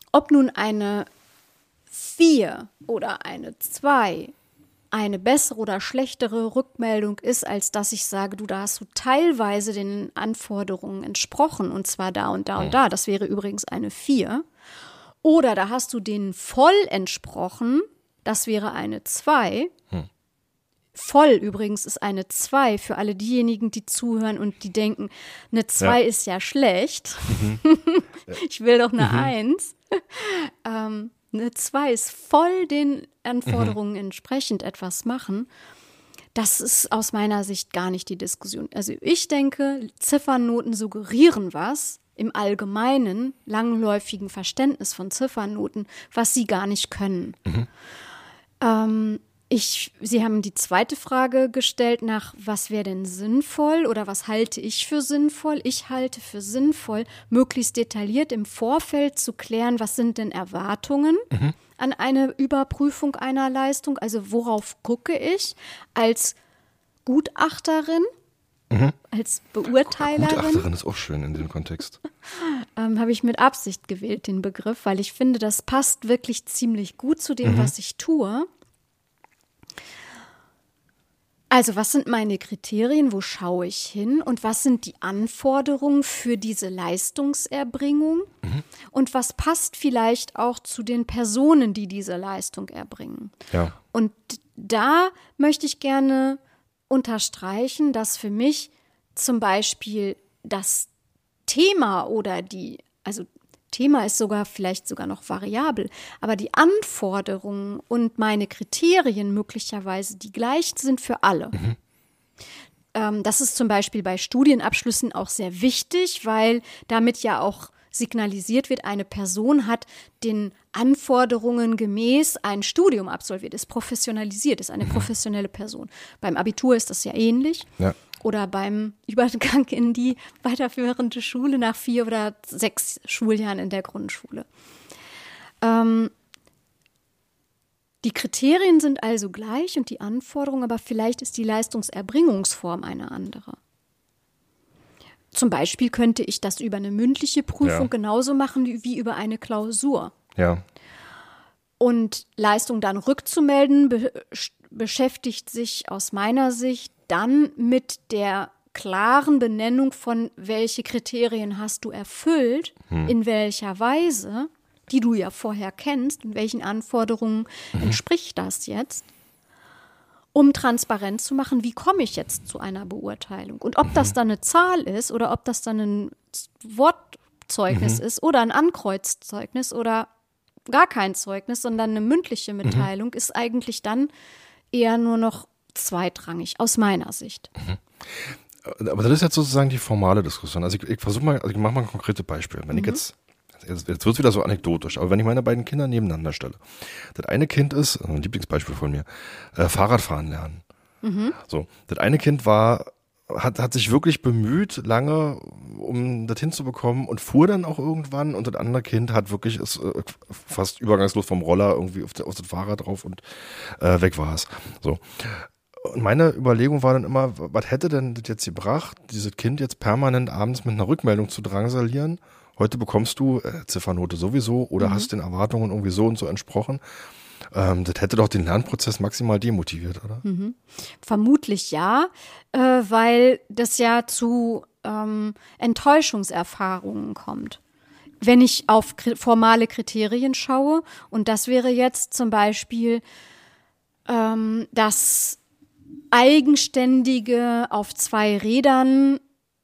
ob nun eine vier oder eine zwei eine bessere oder schlechtere Rückmeldung ist, als dass ich sage, du, da hast du teilweise den Anforderungen entsprochen und zwar da und da und da. Das wäre übrigens eine vier. Oder da hast du denen voll entsprochen, das wäre eine zwei. Hm. Voll übrigens ist eine zwei für alle diejenigen, die zuhören und die denken, eine zwei ja. ist ja schlecht. Mhm. Ich will doch eine mhm. eins. ähm, eine zwei ist voll den Anforderungen mhm. entsprechend etwas machen. Das ist aus meiner Sicht gar nicht die Diskussion. Also ich denke, Ziffernoten suggerieren was im allgemeinen, langläufigen Verständnis von Ziffernoten, was sie gar nicht können. Mhm. Ähm, Ich, Sie haben die zweite Frage gestellt nach, was wäre denn sinnvoll oder was halte ich für sinnvoll? Ich halte für sinnvoll, möglichst detailliert im Vorfeld zu klären, was sind denn Erwartungen mhm. an eine Überprüfung einer Leistung? Also worauf gucke ich als Gutachterin, mhm. als Beurteilerin? Gutachterin ist auch schön in dem Kontext. ähm, habe ich mit Absicht gewählt, den Begriff, weil ich finde, das passt wirklich ziemlich gut zu dem, mhm. was ich tue. Also, was sind meine Kriterien, wo schaue ich hin und was sind die Anforderungen für diese Leistungserbringung mhm. und was passt vielleicht auch zu den Personen, die diese Leistung erbringen. Ja. Und da möchte ich gerne unterstreichen, dass für mich zum Beispiel das Thema oder die, also Thema ist sogar vielleicht sogar noch variabel, aber die Anforderungen und meine Kriterien möglicherweise die gleich sind für alle. Mhm. Ähm, das ist zum Beispiel bei Studienabschlüssen auch sehr wichtig, weil damit ja auch signalisiert wird, eine Person hat den Anforderungen gemäß ein Studium absolviert, ist professionalisiert, ist eine mhm. professionelle Person. Beim Abitur ist das ja ähnlich. Ja. Oder beim Übergang in die weiterführende Schule nach vier oder sechs Schuljahren in der Grundschule. Ähm, die Kriterien sind also gleich und die Anforderungen, aber vielleicht ist die Leistungserbringungsform eine andere. Zum Beispiel könnte ich das über eine mündliche Prüfung ja. genauso machen wie über eine Klausur. Ja. Und Leistung dann rückzumelden be- beschäftigt sich aus meiner Sicht dann mit der klaren Benennung von, welche Kriterien hast du erfüllt, hm. in welcher Weise, die du ja vorher kennst, und welchen Anforderungen mhm. entspricht das jetzt, um transparent zu machen, wie komme ich jetzt zu einer Beurteilung. Und ob mhm. das dann eine Zahl ist oder ob das dann ein Wortzeugnis mhm. ist oder ein Ankreuzzeugnis oder gar kein Zeugnis, sondern eine mündliche Mitteilung, mhm. ist eigentlich dann eher nur noch zweitrangig, aus meiner Sicht. Mhm. Aber das ist jetzt sozusagen die formale Diskussion. Also ich, ich versuche mal, also ich mache mal ein konkretes Beispiel. Wenn mhm. ich jetzt, jetzt wird es wieder so anekdotisch, aber wenn ich meine beiden Kinder nebeneinander stelle. Das eine Kind ist, also ein Lieblingsbeispiel von mir, äh, Fahrradfahren lernen. Mhm. So, das eine Kind war, hat, hat sich wirklich bemüht, lange, um das hinzubekommen und fuhr dann auch irgendwann und das andere Kind hat wirklich, ist äh, fast übergangslos vom Roller irgendwie auf, auf das Fahrrad drauf und äh, weg war es. So. Und meine Überlegung war dann immer, was hätte denn das jetzt gebracht, dieses Kind jetzt permanent abends mit einer Rückmeldung zu drangsalieren? Heute bekommst du äh, Ziffernote sowieso oder mhm. hast den Erwartungen irgendwie so und so entsprochen. Ähm, das hätte doch den Lernprozess maximal demotiviert, oder? Mhm. Vermutlich ja, äh, weil das ja zu ähm, Enttäuschungserfahrungen kommt. Wenn ich auf kri- formale Kriterien schaue, und das wäre jetzt zum Beispiel ähm, das eigenständige auf zwei Rädern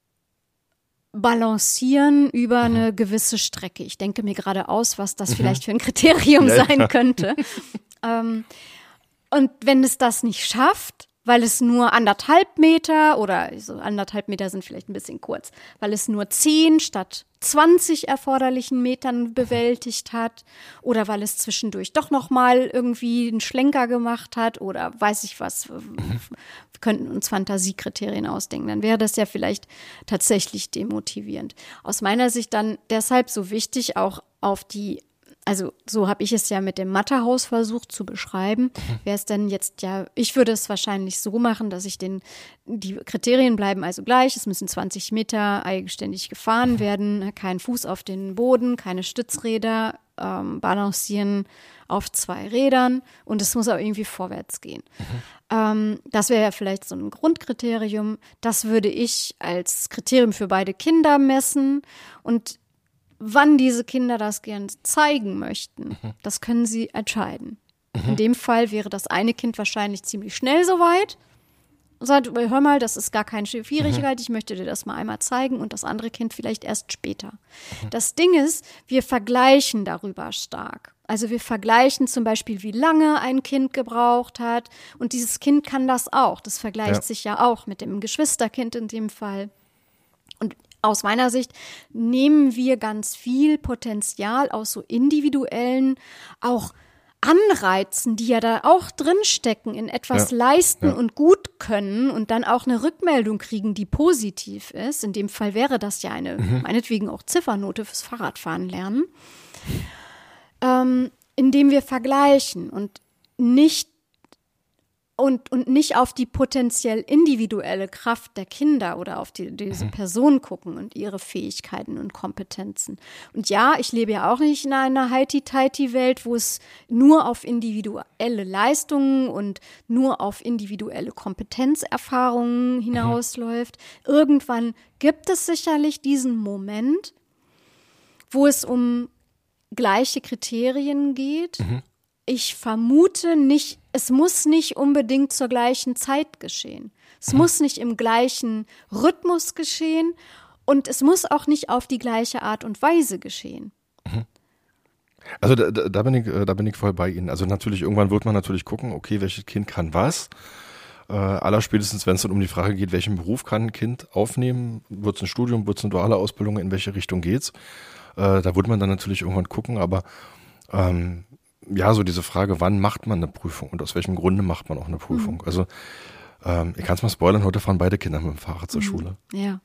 balancieren über eine gewisse Strecke. Ich denke mir gerade aus, was das mhm. vielleicht für ein Kriterium ja, sein ja. könnte. ähm, und wenn es das nicht schafft, weil es nur anderthalb Meter oder so anderthalb Meter sind vielleicht ein bisschen kurz, weil es nur zehn statt zwanzig erforderlichen Metern bewältigt hat oder weil es zwischendurch doch noch mal irgendwie einen Schlenker gemacht hat oder weiß ich was, wir könnten uns Fantasiekriterien ausdenken, dann wäre das ja vielleicht tatsächlich demotivierend. Aus meiner Sicht dann deshalb so wichtig, auch auf die also so habe ich es ja mit dem Mathehaus versucht zu beschreiben, wäre es dann jetzt ja, ich würde es wahrscheinlich so machen, dass ich den, die Kriterien bleiben also gleich, es müssen zwanzig Meter eigenständig gefahren werden, kein Fuß auf den Boden, keine Stützräder, ähm, balancieren auf zwei Rädern und es muss auch irgendwie vorwärts gehen. Mhm. Ähm, das wäre ja vielleicht so ein Grundkriterium, das würde ich als Kriterium für beide Kinder messen und wann diese Kinder das gern zeigen möchten, mhm. das können sie entscheiden. Mhm. In dem Fall wäre das eine Kind wahrscheinlich ziemlich schnell soweit und sagt, hör mal, das ist gar keine Schwierigkeit, mhm. ich möchte dir das mal einmal zeigen und das andere Kind vielleicht erst später. Mhm. Das Ding ist, wir vergleichen darüber stark. Also wir vergleichen zum Beispiel, wie lange ein Kind gebraucht hat und dieses Kind kann das auch. Das vergleicht ja. sich ja auch mit dem Geschwisterkind in dem Fall. Und aus meiner Sicht nehmen wir ganz viel Potenzial aus so individuellen, auch Anreizen, die ja da auch drinstecken, in etwas ja, leisten ja. und gut können und dann auch eine Rückmeldung kriegen, die positiv ist. In dem Fall wäre das ja eine, mhm. meinetwegen auch Ziffernote fürs Fahrradfahren lernen, ähm, indem wir vergleichen und nicht Und, und nicht auf die potenziell individuelle Kraft der Kinder oder auf die, diese Person gucken und ihre Fähigkeiten und Kompetenzen. Und ja, ich lebe ja auch nicht in einer Heiti-Teiti-Welt, wo es nur auf individuelle Leistungen und nur auf individuelle Kompetenzerfahrungen hinausläuft. Mhm. Irgendwann gibt es sicherlich diesen Moment, wo es um gleiche Kriterien geht. Mhm. Ich vermute nicht, es muss nicht unbedingt zur gleichen Zeit geschehen. Es mhm. muss nicht im gleichen Rhythmus geschehen und es muss auch nicht auf die gleiche Art und Weise geschehen. Mhm. Also da, da, bin ich, da bin ich voll bei Ihnen. Also natürlich, irgendwann wird man natürlich gucken, okay, welches Kind kann was. Äh, allerspätestens, wenn es dann um die Frage geht, welchen Beruf kann ein Kind aufnehmen, wird es ein Studium, wird es eine duale Ausbildung, in welche Richtung geht's? Äh, da wird man dann natürlich irgendwann gucken, aber ähm, ja, so diese Frage, wann macht man eine Prüfung und aus welchem Grunde macht man auch eine Prüfung? Mhm. Also ähm, ich kann es mal spoilern, heute fahren beide Kinder mit dem Fahrrad zur mhm. Schule. Ja.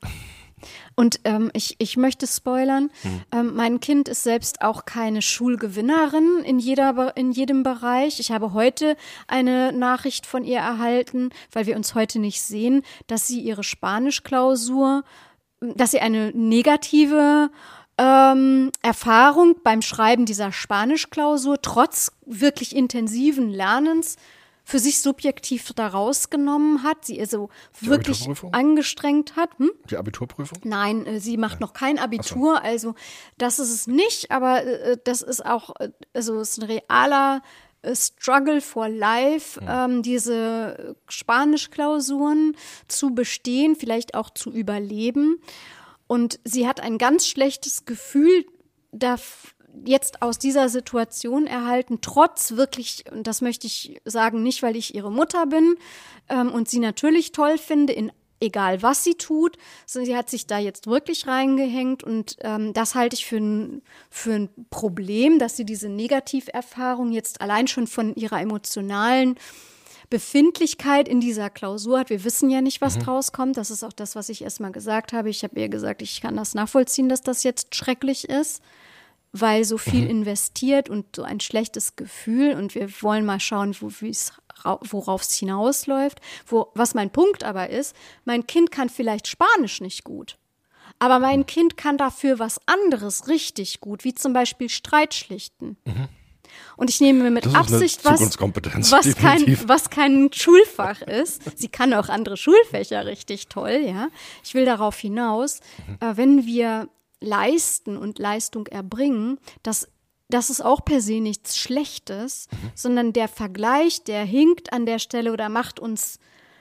Und ähm, ich, ich möchte spoilern, mhm. ähm, mein Kind ist selbst auch keine Schulgewinnerin in, jeder, in jedem Bereich. Ich habe heute eine Nachricht von ihr erhalten, weil wir uns heute nicht sehen, dass sie ihre Spanischklausur, dass sie eine negative Ähm, Erfahrung beim Schreiben dieser Spanischklausur trotz wirklich intensiven Lernens für sich subjektiv da rausgenommen hat, sie also wirklich angestrengt hat. Hm? Die Abiturprüfung? Nein, äh, sie macht ja. noch kein Abitur, so. Also das ist es nicht, aber äh, das ist auch, äh, also es ist ein realer äh, Struggle for life, ja. ähm, diese Spanischklausuren zu bestehen, vielleicht auch zu überleben. Und sie hat ein ganz schlechtes Gefühl da jetzt aus dieser Situation erhalten, trotz wirklich, und das möchte ich sagen, nicht, weil ich ihre Mutter bin ähm, und sie natürlich toll finde, in egal was sie tut, sondern sie hat sich da jetzt wirklich reingehängt und ähm, das halte ich für ein, für ein Problem, dass sie diese Negativerfahrung jetzt allein schon von ihrer emotionalen Befindlichkeit in dieser Klausur hat. Wir wissen ja nicht, was mhm. draus kommt. Das ist auch das, was ich erstmal gesagt habe. Ich habe ihr gesagt, ich kann das nachvollziehen, dass das jetzt schrecklich ist, weil so viel mhm. investiert und so ein schlechtes Gefühl. Und wir wollen mal schauen, wo, worauf es hinausläuft. Wo, was mein Punkt aber ist, mein Kind kann vielleicht Spanisch nicht gut. Aber mein Kind kann dafür was anderes richtig gut, wie zum Beispiel Streitschlichten. Mhm. Und ich nehme mir mit Absicht was, was kein, was kein Schulfach ist. Sie kann auch andere Schulfächer richtig toll, ja. Ich will darauf hinaus, mhm. äh, wenn wir leisten und Leistung erbringen, das, das ist auch per se nichts Schlechtes, mhm. sondern der Vergleich, der hinkt an der Stelle oder macht uns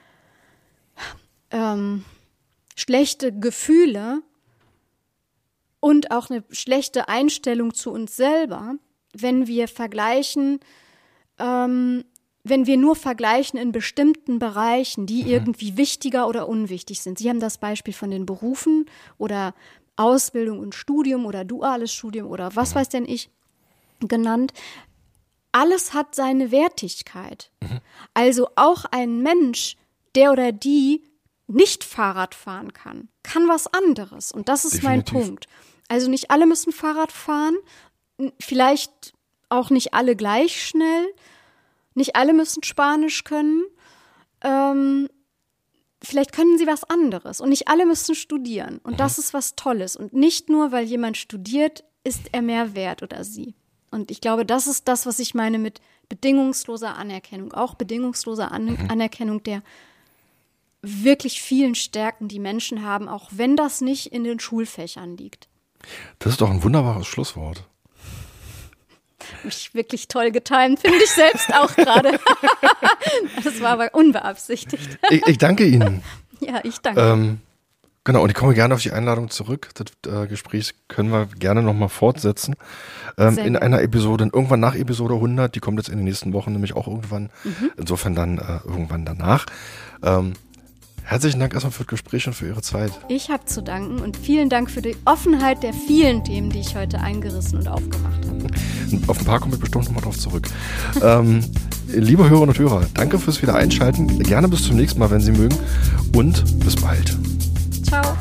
ähm, schlechte Gefühle und auch eine schlechte Einstellung zu uns selber, wenn wir vergleichen, ähm, wenn wir nur vergleichen in bestimmten Bereichen, die mhm. irgendwie wichtiger oder unwichtig sind. Sie haben das Beispiel von den Berufen oder Ausbildung und Studium oder duales Studium oder was weiß denn ich genannt. Alles hat seine Wertigkeit. Mhm. Also auch ein Mensch, der oder die nicht Fahrrad fahren kann, kann was anderes. Und das ist Definitiv. Mein Punkt. Also nicht alle müssen Fahrrad fahren. vielleicht auch nicht alle gleich schnell. Nicht alle müssen Spanisch können. Ähm, vielleicht können sie was anderes. Und nicht alle müssen studieren. Und mhm. das ist was Tolles. Und nicht nur, weil jemand studiert, ist er mehr wert oder sie. Und ich glaube, das ist das, was ich meine mit bedingungsloser Anerkennung. Auch bedingungsloser An- mhm. Anerkennung der wirklich vielen Stärken, die Menschen haben, auch wenn das nicht in den Schulfächern liegt. Das ist doch ein wunderbares Schlusswort. Mich wirklich toll getimt, finde ich selbst auch gerade. Das war aber unbeabsichtigt. Ich, ich danke Ihnen. Ja, ich danke. Ähm, genau, und ich komme gerne auf die Einladung zurück. Das äh, Gespräch können wir gerne nochmal fortsetzen. Ähm, in gerne. Einer Episode, irgendwann nach Episode hundert, die kommt jetzt in den nächsten Wochen nämlich auch irgendwann. Mhm. Insofern dann äh, irgendwann danach. Ähm, Herzlichen Dank erstmal für das Gespräch und für Ihre Zeit. Ich habe zu danken und vielen Dank für die Offenheit der vielen Themen, die ich heute eingerissen und aufgemacht habe. Auf ein paar kommen wir bestimmt nochmal drauf zurück. ähm, liebe Hörerinnen und Hörer, danke fürs Wiedereinschalten. Gerne bis zum nächsten Mal, wenn Sie mögen. Und bis bald. Ciao.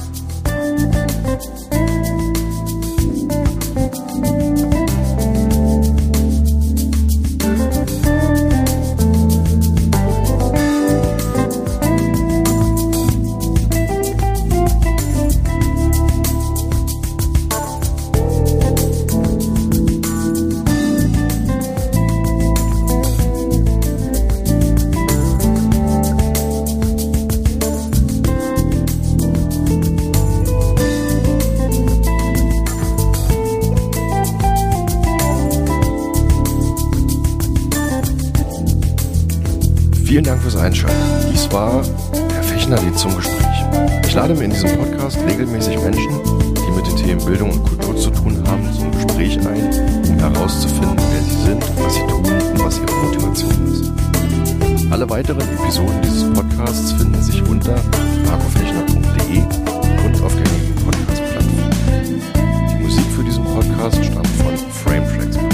Vielen Dank fürs Einschalten. Dies war der Fechner-Lied zum Gespräch. Ich lade mir in diesem Podcast regelmäßig Menschen, die mit den Themen Bildung und Kultur zu tun haben, zum Gespräch ein, um herauszufinden, wer sie sind, was sie tun und was ihre Motivation ist. Alle weiteren Episoden dieses Podcasts finden sich unter markofechner punkt de und auf gängigen Podcast-Plattformen. Die Musik für diesen Podcast stammt von frametracks punkt de.